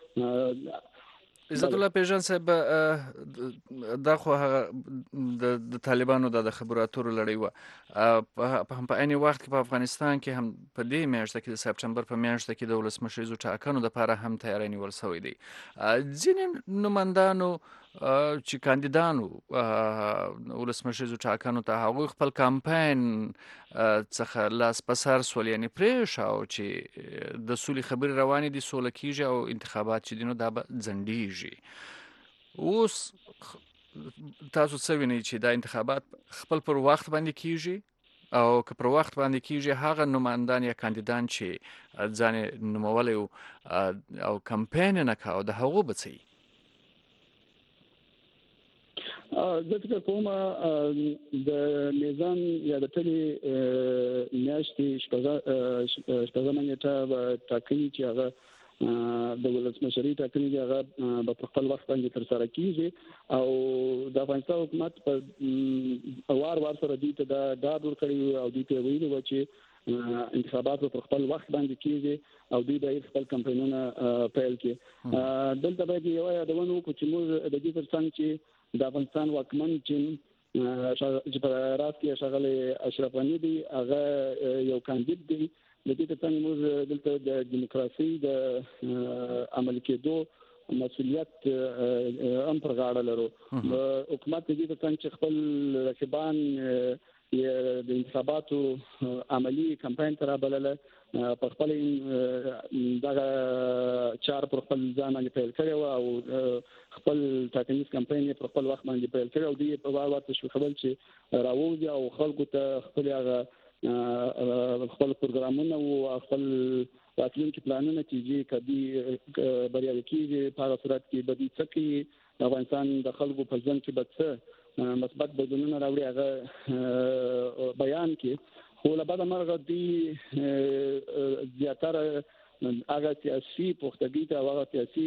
عزت الله پیژن صاحب دا خو هغه د طالبانو د خبرو اترو لړۍ وه. په هم په عین وخت کې په افغانستان کې هم په دې میاشت کې د سپټمبر په میاشت کې د ولسمشریزو ټاکنو لپاره هم تیاری نیول شوی دی. ځینې نمایندانو چې کاندیدانو ولسمشریزو ټاکنو ته هغوی خپل کمپاین څخه لاس په سر سول، یعنې پرېښاو چې د سولې خبرې روانې دي، سوله کېږي او انتخابات چې دي نو دا به ځنډېږي. اوس تاسو څه وینئ چې دا انتخابات خپل پر وخت باندې کېږي او که پر وخت باندې کېږي هغه نمایندان یا کاندیدان چې ځان یې نومولی او کمپاین یې نه کوه د هغو به څه وي؟ زه فکر کوم د میزان یا د تلې میاشتې شپږمه نیټه به ټاکنې چې هغه د ولسمشرۍ ټاکنې دي هغه به په خپل وخت باندې ترسره کېږي او د افغانستان حکومت په وار وار سره دوی ته دا ډاډ ورکړی او دوی ته ویلي وه چې انتخابات به په خپل وخت باندې کېږي او دوی به خپل کمپاینونه پیل کړي. دلته باید یوه یادونه وکړو چې موږ د دې ترڅنګ چې د افغانستان واکمن چې چې په راس کې ښاغلی اشرف غني دی هغه یو کاندید دی. د دې ترڅنګ موږ دلته د دیموکراسۍ د عملي کېدو مسؤلیت هم پر غاړه لرو. حکومت د دې ترڅنګ چې خپل رقیبان د انتخاباتو عملي کمپاین ته رابلله، په خپل دغه چار پر خپل ځان باندې پیل کړی و او خپل ټاکنیز کمپاین یې پر خپل وخت باندې پیل کړی او دوی په وار وار تشویقول چې راووځي او خلکو ته خپل هغه خپل پروګرامونه او خپل راتلونکي پلانونه چې کدي بریالي کېږي په هغه صورت کې به دوی څه کوي، د افغانستان د خلکو په ژوند کې به څه مثبت بدلونونه راوړي هغه بیان کړي. خو له بده مرغه دوی زیاتره هغه سیاسي پختګي ته هغه سیاسي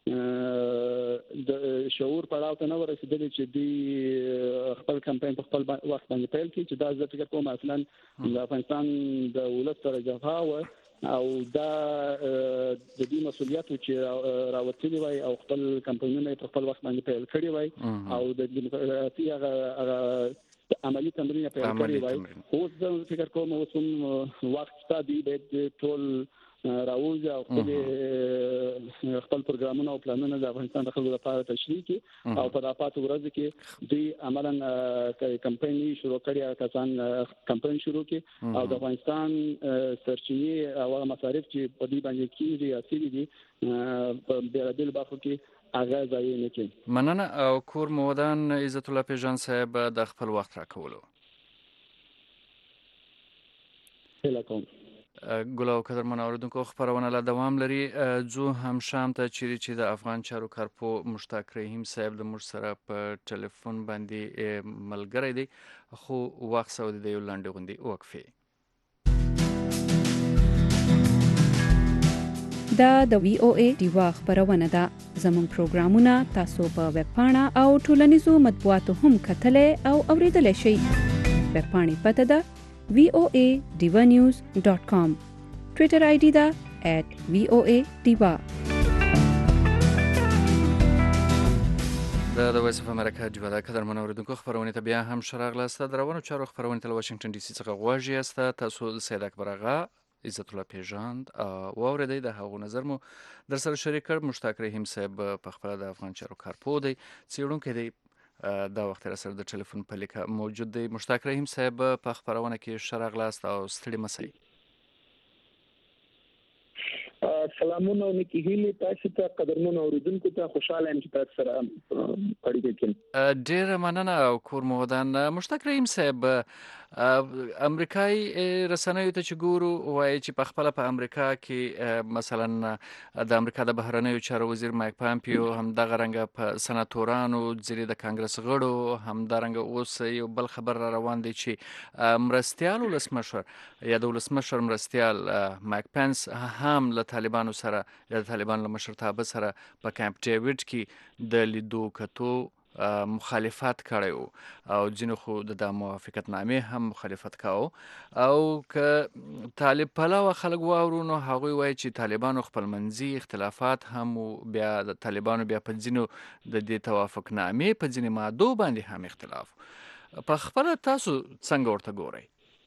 د شعور پړاو ته نه ورسېدلي چې دوی خپل کمپاین په خپل وخت باندې پیل کړي، چې دا زه فکر کوم اصلا د افغانستان د ولس سره جفا وه او دا د دې مسؤلیت چې راوتلي وای او خپل کمپاینونه په خپل وخت باندې پیل کړي وای او د دیموکراسي هغه عملی تمرین پیل کړی وای. اوس زه فکر کوم اوس هم وخت شته دی باید ټول راوځي او خپل خپل پروګرامونه او پلانونه د افغانستان د خلکو لپاره تشریح کړي او په دافاتو ورځ کې دوی عملاً کمپاین شروع کړي کسان کمپاین شروع کړي او د افغانستان سرچینې او مصارف چې په دې باندې کېږي اصلي دي په بیلابیل برخو کې هغه ځای نه کوي. مننه او کور مودان عزت الله پیژان صاحب د خپل وخت راکولو. هلا کوم. ګل او قدرمن اوریدونکو خبرونه لا دوام لري. زو هم شام ته چیرې چې د افغان چارو کارپو مشتاق رحیم صاحب د موږ سره په ټلیفون باندې ملګری دی خو وخت سو د یو لاندې غوندي وقفه. دا د وی او ای دیوا خبرونه ده. زموږ پروګرامونه تاسو په ویب پاڼه او ټولنیزو مطبوعاتو هم کتلای او اوریدلای شئ. ویب پاڼې پته ده وی او ای diva news dot com. ټویټر آی ډی ده at وی او ای diva. د وایس اف امریکا دیوا د قدرمن اوریدونکو خبرونه ته بیا هم شراغلاسته د روانو چارو خبرونه ته واشنگټن ډي سي څخه غواړي است تاسو سید اکبر آغا عزت الله پیژاند او اوریدي د هغو نظر مو در سره شریک کړ. مشتاق رحیم صاحب په خپل د افغان چارو کارپو دی څیړونکو دی دا وخت را سره د ټلیفون په لیکه موجود دی. مشتاق رحیم صاحب په خبرونه کې شراغلاست او ستړي مسئ. سلامونه او نیکی هیله تاسو ته قدرمن اوریدونکو ته خوشاله یم چې تاسو سره اړیکه کوم. ډیر مننه او کور مودان. مشتاق رحیم صاحب امریکایي رسنیو ته چې ګورو وایي چې په خپل په امریکا کې مثلا د امریکا د بهرنیو چارو وزیر مایک پامپیو هم د غرنګ په سناتورانو ځری د کانګرس غړو هم د رنګ اوس یو بل خبر را روان دی چې مرستيال ولسمشر یا د ولسمشر مرستيال مایک پنس هم له طالبانو سره یا د طالبانو له مشرتابه سره په کیمپ ډیوډ کې د لیدو کتو مخالفت کړو او ځینو خو د موافقت نامې هم مخالفت کاو او ک طالب پلوه خلک واورو نو هغه وایي چې طالبانو خپل منځي اختلافات هم بیا د طالبانو بیا په ځینو د دې توافق نامې په ځینې ماده باندې هم اختلاف. په خپل تاسو څنګه ورته ګورئ؟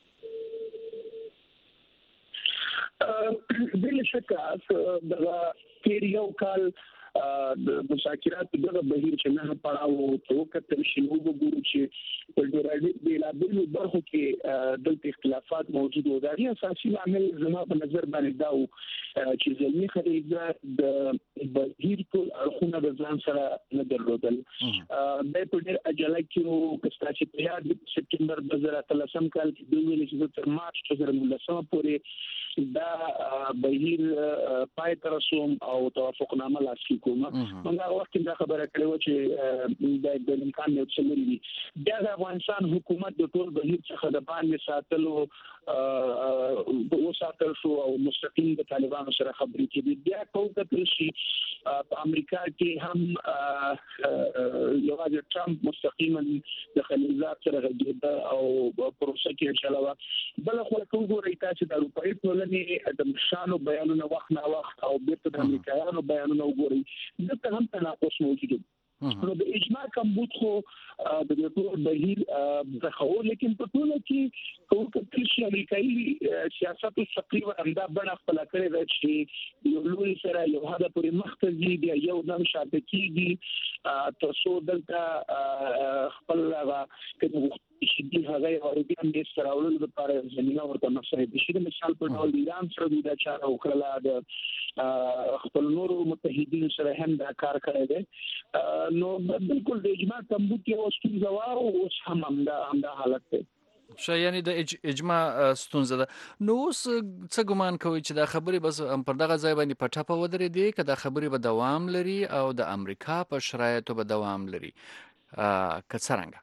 بل شکه دغه تیریو کال د مذاکرات دغه بهیر چې نه پړاو تو کتل شي نو وګورو چې په ډیرالي بیلابل برخو کې دلته اختلافات موجود وو. دا یې اساسي عامل زما په نظر باندې داو چې زلمی خلیزه د بهیر ټول اړخونه د ځان سره نه درلودل. د په ډیر اجازه کې کستا چې په یاد سپټمبر دوه زره اتلسم کال کې دوی ویل چې تر مارچ دوه زره نولسم پورې دا بهیر پای تر رسوم او توافقنامه لاسلیک کومه. موږ وخت دا خبره کړو چې د امکان یو څه لري. بیا د افغانستان حکومت د ټول بهیر څخه د باندې ساتلو او ساتل شو او مستقیم د طالبانو سره خبرې کړي. بیا کومه شي په امریکا کې هم یوازې ټرمپ مستقیما د خلیزات سره غږیده او پروسه کې چلاوه. بل خو کومه تاسو د اروپאי ټولنې د مشانو بیانونه وخت نه وخت او بیرته د امریکایانو بیانونه وګورئ دغه هم تناقض موجود دی. نو د اجماع کمبود خو د ټول بهیر د خو لیکن په ټول کې کومه چې امریکایي سیاست تقریبا همدا بڼه خپل کړی دی چې یو لوی سره یو هدف پرې مختزي دی یو دم شاته کیږي تاسو دلته خپل هغه کله چې د هغه اوریدان د استراولو لپاره زمينه ورته مسایل دي. چې مثال په ډول ایران سره د چارو وکړه د خپل نورو متحدینو سره هم دا کار کړی دی. نو بالکل د اجماع کمبود کې اوس ټول زوار او اوس هم همدا همدا حالت دی. شا یعنی د اجماع ستونزه ده. نو اوس څه ګمان کوي چې دا خبرې بس پر دغه ځای باندې په ټاپه ودرې دي که دا خبرې به دوام لري او د امریکا په شرایطو به دوام لري که څرنګه؟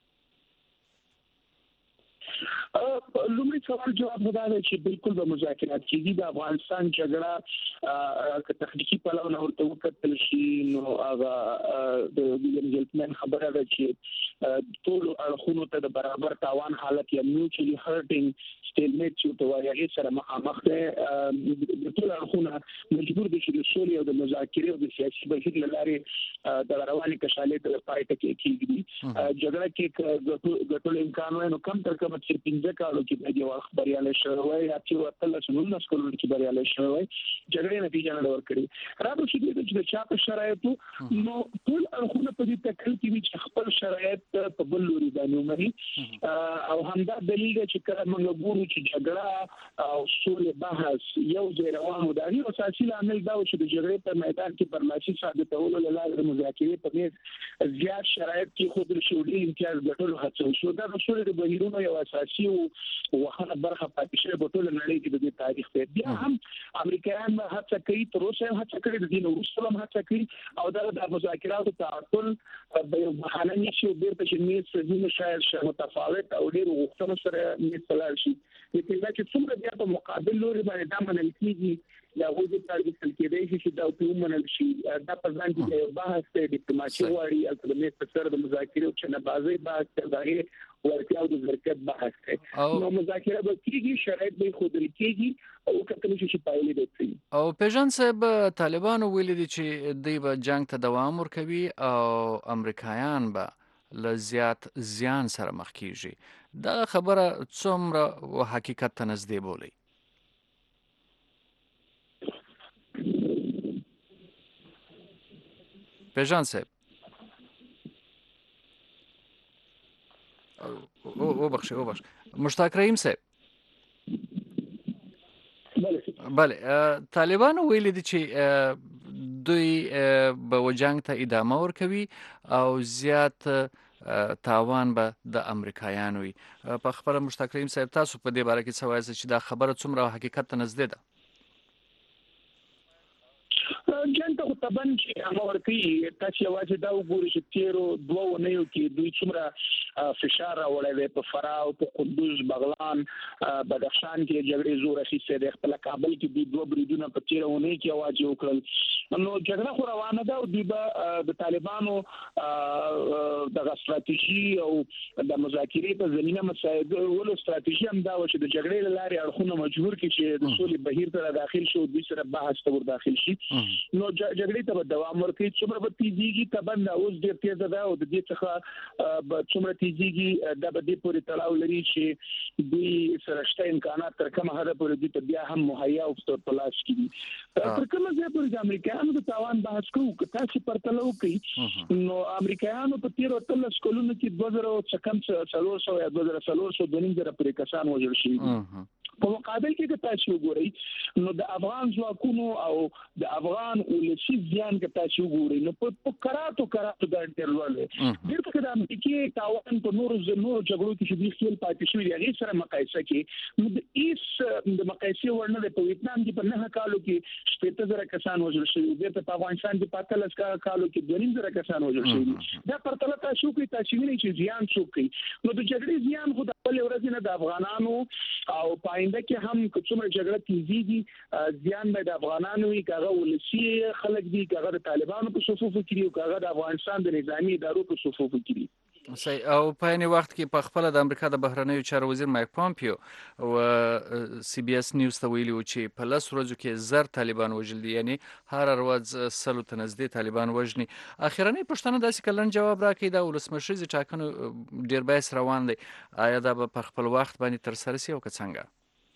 لومړی سوال جواب دا دی چې بالکل به مذاکرات کیږي. د افغانستان جګړه که تخنیکی پلوه نه ورته وکتل شي نو هغه د جنټلمن خبره ده چې ټول اړخونو ته د برابر تاوان حالت یا میوچولی هرټینګ سټیلمیټ چې ته وایي هغه سره مخامخ ده. د ټول اړخونه مجبور دي چې د سولې او د مذاکرې او د سیاسي بهیر لارې د رواني کشالې ته پای ته کېږي. جګړه کې ګټل امکان وای نو کم تر کم چې پنځه کالو کې د وخت بریالي شوی یا چې ورته شنو سکول کې بریالي شوی جګړې نتیجه نه ورکړي را به شي چې چا په شرایطو نو ټول اړخونه په دې تکل کې چې خپل شرایط په بل لوري باندې ومني او همدا دلیل دی چې کله موږ ګورو چې جګړه او سولې بحث یو ځای روان و دا هی اساسي عامل دا چې د جګړې په میدان کې برلاسي ثابتولو لپاره مذاکرې په میز زیات شرایط کې خود شوړي امتیاز ګټلو هڅه شو دا د سولې د بهیرونو یو اساسي او وخت برخه پاتې شوی په ټول نړۍ کې د تاریخ په بیا هم امریکایان هڅه کوي تر اوسه هڅه کوي د دین وروسته هم هڅه کوي او دا د مذاکراتو تعطل په یو بهانه نشي بیرته چې میز زموږ شاید متفاوت او ډېر وختونه سره میز تلل شي لیکن دا چې څومره بیا په مقابل لوري باندې دا منل کیږي دا وځي ترګل کېدای شي دا په منل شي دا په ځان کې یو بحث دی ډیپلوماسي واړي او د میز په سر د مذاکرې او چې نه بازي بحث دی ورته د ظرفیت بحث دی نو مذاکره به کیږي شرایط به خود کېږي او کله چې پایلې دوی او پیژن صاحب طالبانو ویل دي چې دوی به جنگ ته دوام ورکوي او امریکایان به له زیات زیان سره مخ کیږي دا خبره څومره حقیقت ته نږدې بولي پیژن صاحب او او بخش او بخش مشتاق رحیم صاحب بله طالبانو ویل دي چې دوی به جنگ ته ادامه ورکوي او زیات تاوان به د امریکایانو وي په خبره مشتاق رحیم صاحب تاسو په دې باره کې څه وایئ چې دا خبره څومره حقیقت ته نږدې ده جنگ ته طبعا چې هغه ورکی تاسو یوازې دا وګورئ چې تیرو دوه ونیو کې دوی څومره فشار راوړی دی په فراه او په قندوز بغلان بدخشان کې جګړې زور اخیستی دی خپل کابل کې دوی دوه بریدونه په تیرو ونیو کې اواز وکړل نو جګړه خو روانه ده او دوی به د طالبانو د استراتیژي او د مذاکرې په زمینه مساعد ولو استراتیژي هم دا و چې د جګړې لارې اړخونه مجبور کړي چې د سولې بهیر ته داخل شي او دوی سره بحث ته ور داخل شي نو جګړې ته دوام ورکړي څومره به تیزیږي تبند اوس ډېر تیز ده او د دې څخه به څومره تیزیږي دا به دې پورې تړاو لري چې دوی سره شته امکانات تر کومه حده پورې دوی ته بیا هم مهیا او تلاش کړي تر کومه ځای پورې د امریکایانو د تاوان بحث کوو که تاسو پرتلو کوي نو امریکایانو په تیرو اتلس کلونو کې دوه زره څخه کم څلور سوه یا دوه زره څلور سوه دوه نیم زره پورې کسان وژل شوي په مقابل کې که تاسو وګورئ نو د افغان ځواکونو او د افغان ولسی ځان کې تاسو وګورئ نو په کراتو کراتو د ډیرول ډیر څه د امریکای تاوان په نورو نورو جګړو کې چې د خپل پاتې شوی هغه سره مقایسه کې نو د ایس د مقایسه ورنه په ویتنام کې په نه کالو کې شپږ زره کسان وژل شوي دي په افغانستان کې په اتلس کالو کې دوه نیم زره کسان وژل شوي دا پرتله تاسو کې تاسو وینئ چې زیان څوک کوي نو د جګړې زیان خو د بل ورځې نه د افغانانو او پاینده کې هم کومه جګړه تیزیږي ځان به د افغانانو وي کاغه ولسی خلک دي کاغه د طالبانو په صفوف کې او کاغه د افغانستان د نظامی ادارو په صفوف کې صحیح او په عین وخت کې په خپل د امریکا د بهرنیو چارو وزیر مایک پامپیو او سی بي اس نیوز ته ویلي و چې په لس ورځو کې زر طالبان وژل دي یعنی هر ورځ سلو ته نږدې طالبان وژني اخیرنۍ پوښتنه داسې کلن جواب راکړي دا ولسمشریزې ټاکنو ډیر بحث روان دی آیا دا به په خپل وخت باندې تر سره شي او که څنګه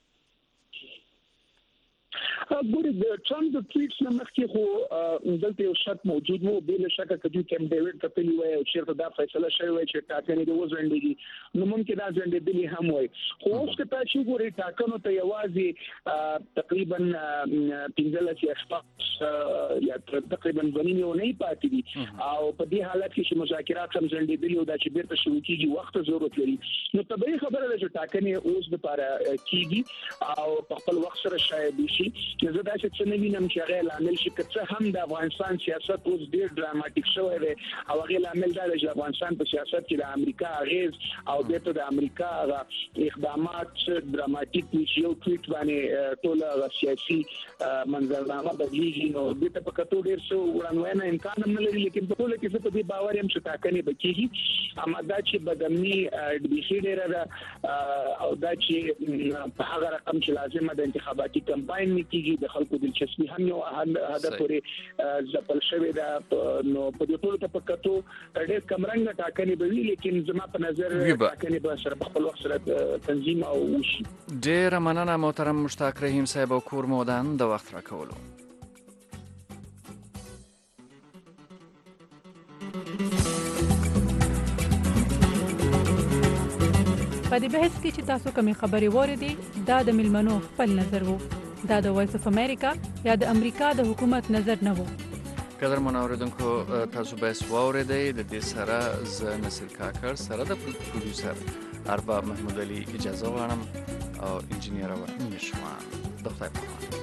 ګورې د ټرمپ د ټویټس نه مخکې خو دلته یو شک موجود وو بل شک کدي کیم ډیوډ ته تللی وای او چیرته دا فیصله شوی وای چې ټاکنې د وزندګي نو ممکن دا ځندېدلی هم وای خو اوس که تاسو ګورئ ټاکنو ته یوازې تقریبا پنځلس یا شپږ یا تقریبا ونیمه ونی پاتې دي او په دې حالت کې چې مذاکرات هم ځندېدلی او دا چې بیرته شروع کیږي وخت ضرورت لري نو طبيعي خبره ده چې ټاکنې اوس لپاره کیږي او په خپل وخت سره شاید شي چې زه دا چې نه وینم چې هغه لامل شي که هم د افغانستان سیاست اوس ډیر ډراماټیک شوی دی او هغه لامل دا چې افغانستان په سیاست کې د امریکا اغیز او دته د امریکا اقدامات ډراماټیک دي چې یو ټویټ باندې ټول سیاسي منظرنامه بدلیږي نو دته په کتو ډیر څه وړاندوینه امکان نه لري لیکن په ټول کې څه په دې باور هم چې ټاکنې بکیږي اما دا چې بدمني ډیشي ډیر او دا چې په هغه رقم چې لازمه د انتخاباتي کمپاین کیږي کې د خلکو دلچسپي هم یو هدف پورې ځپل شوی دا نو په دې ټول ته پکاتو ډېر کمرنګ ټاکنې به وي لیکن زما په نظر ټاکنې به سره په خپل وخت سره تنظیم او وشي. ډېره مننه محترم مشتاق رحیم صاحب او کور مودان د وخت راکولو. په دې بحث کې چې تاسو کومې خبرې واورېدې دا د ملمنو خپل نظر وو. دا د وایس اف امریکا یا د امریکا د حکومت نظر نه وو. قدرمن اوریدونکو تاسو بحث واورېدئ. د دې سره زه نصیر کاکړ سره د پروډوسر ارباب محمود علي اجازه غواړم او انجینیر و نشوان د خدای په امان.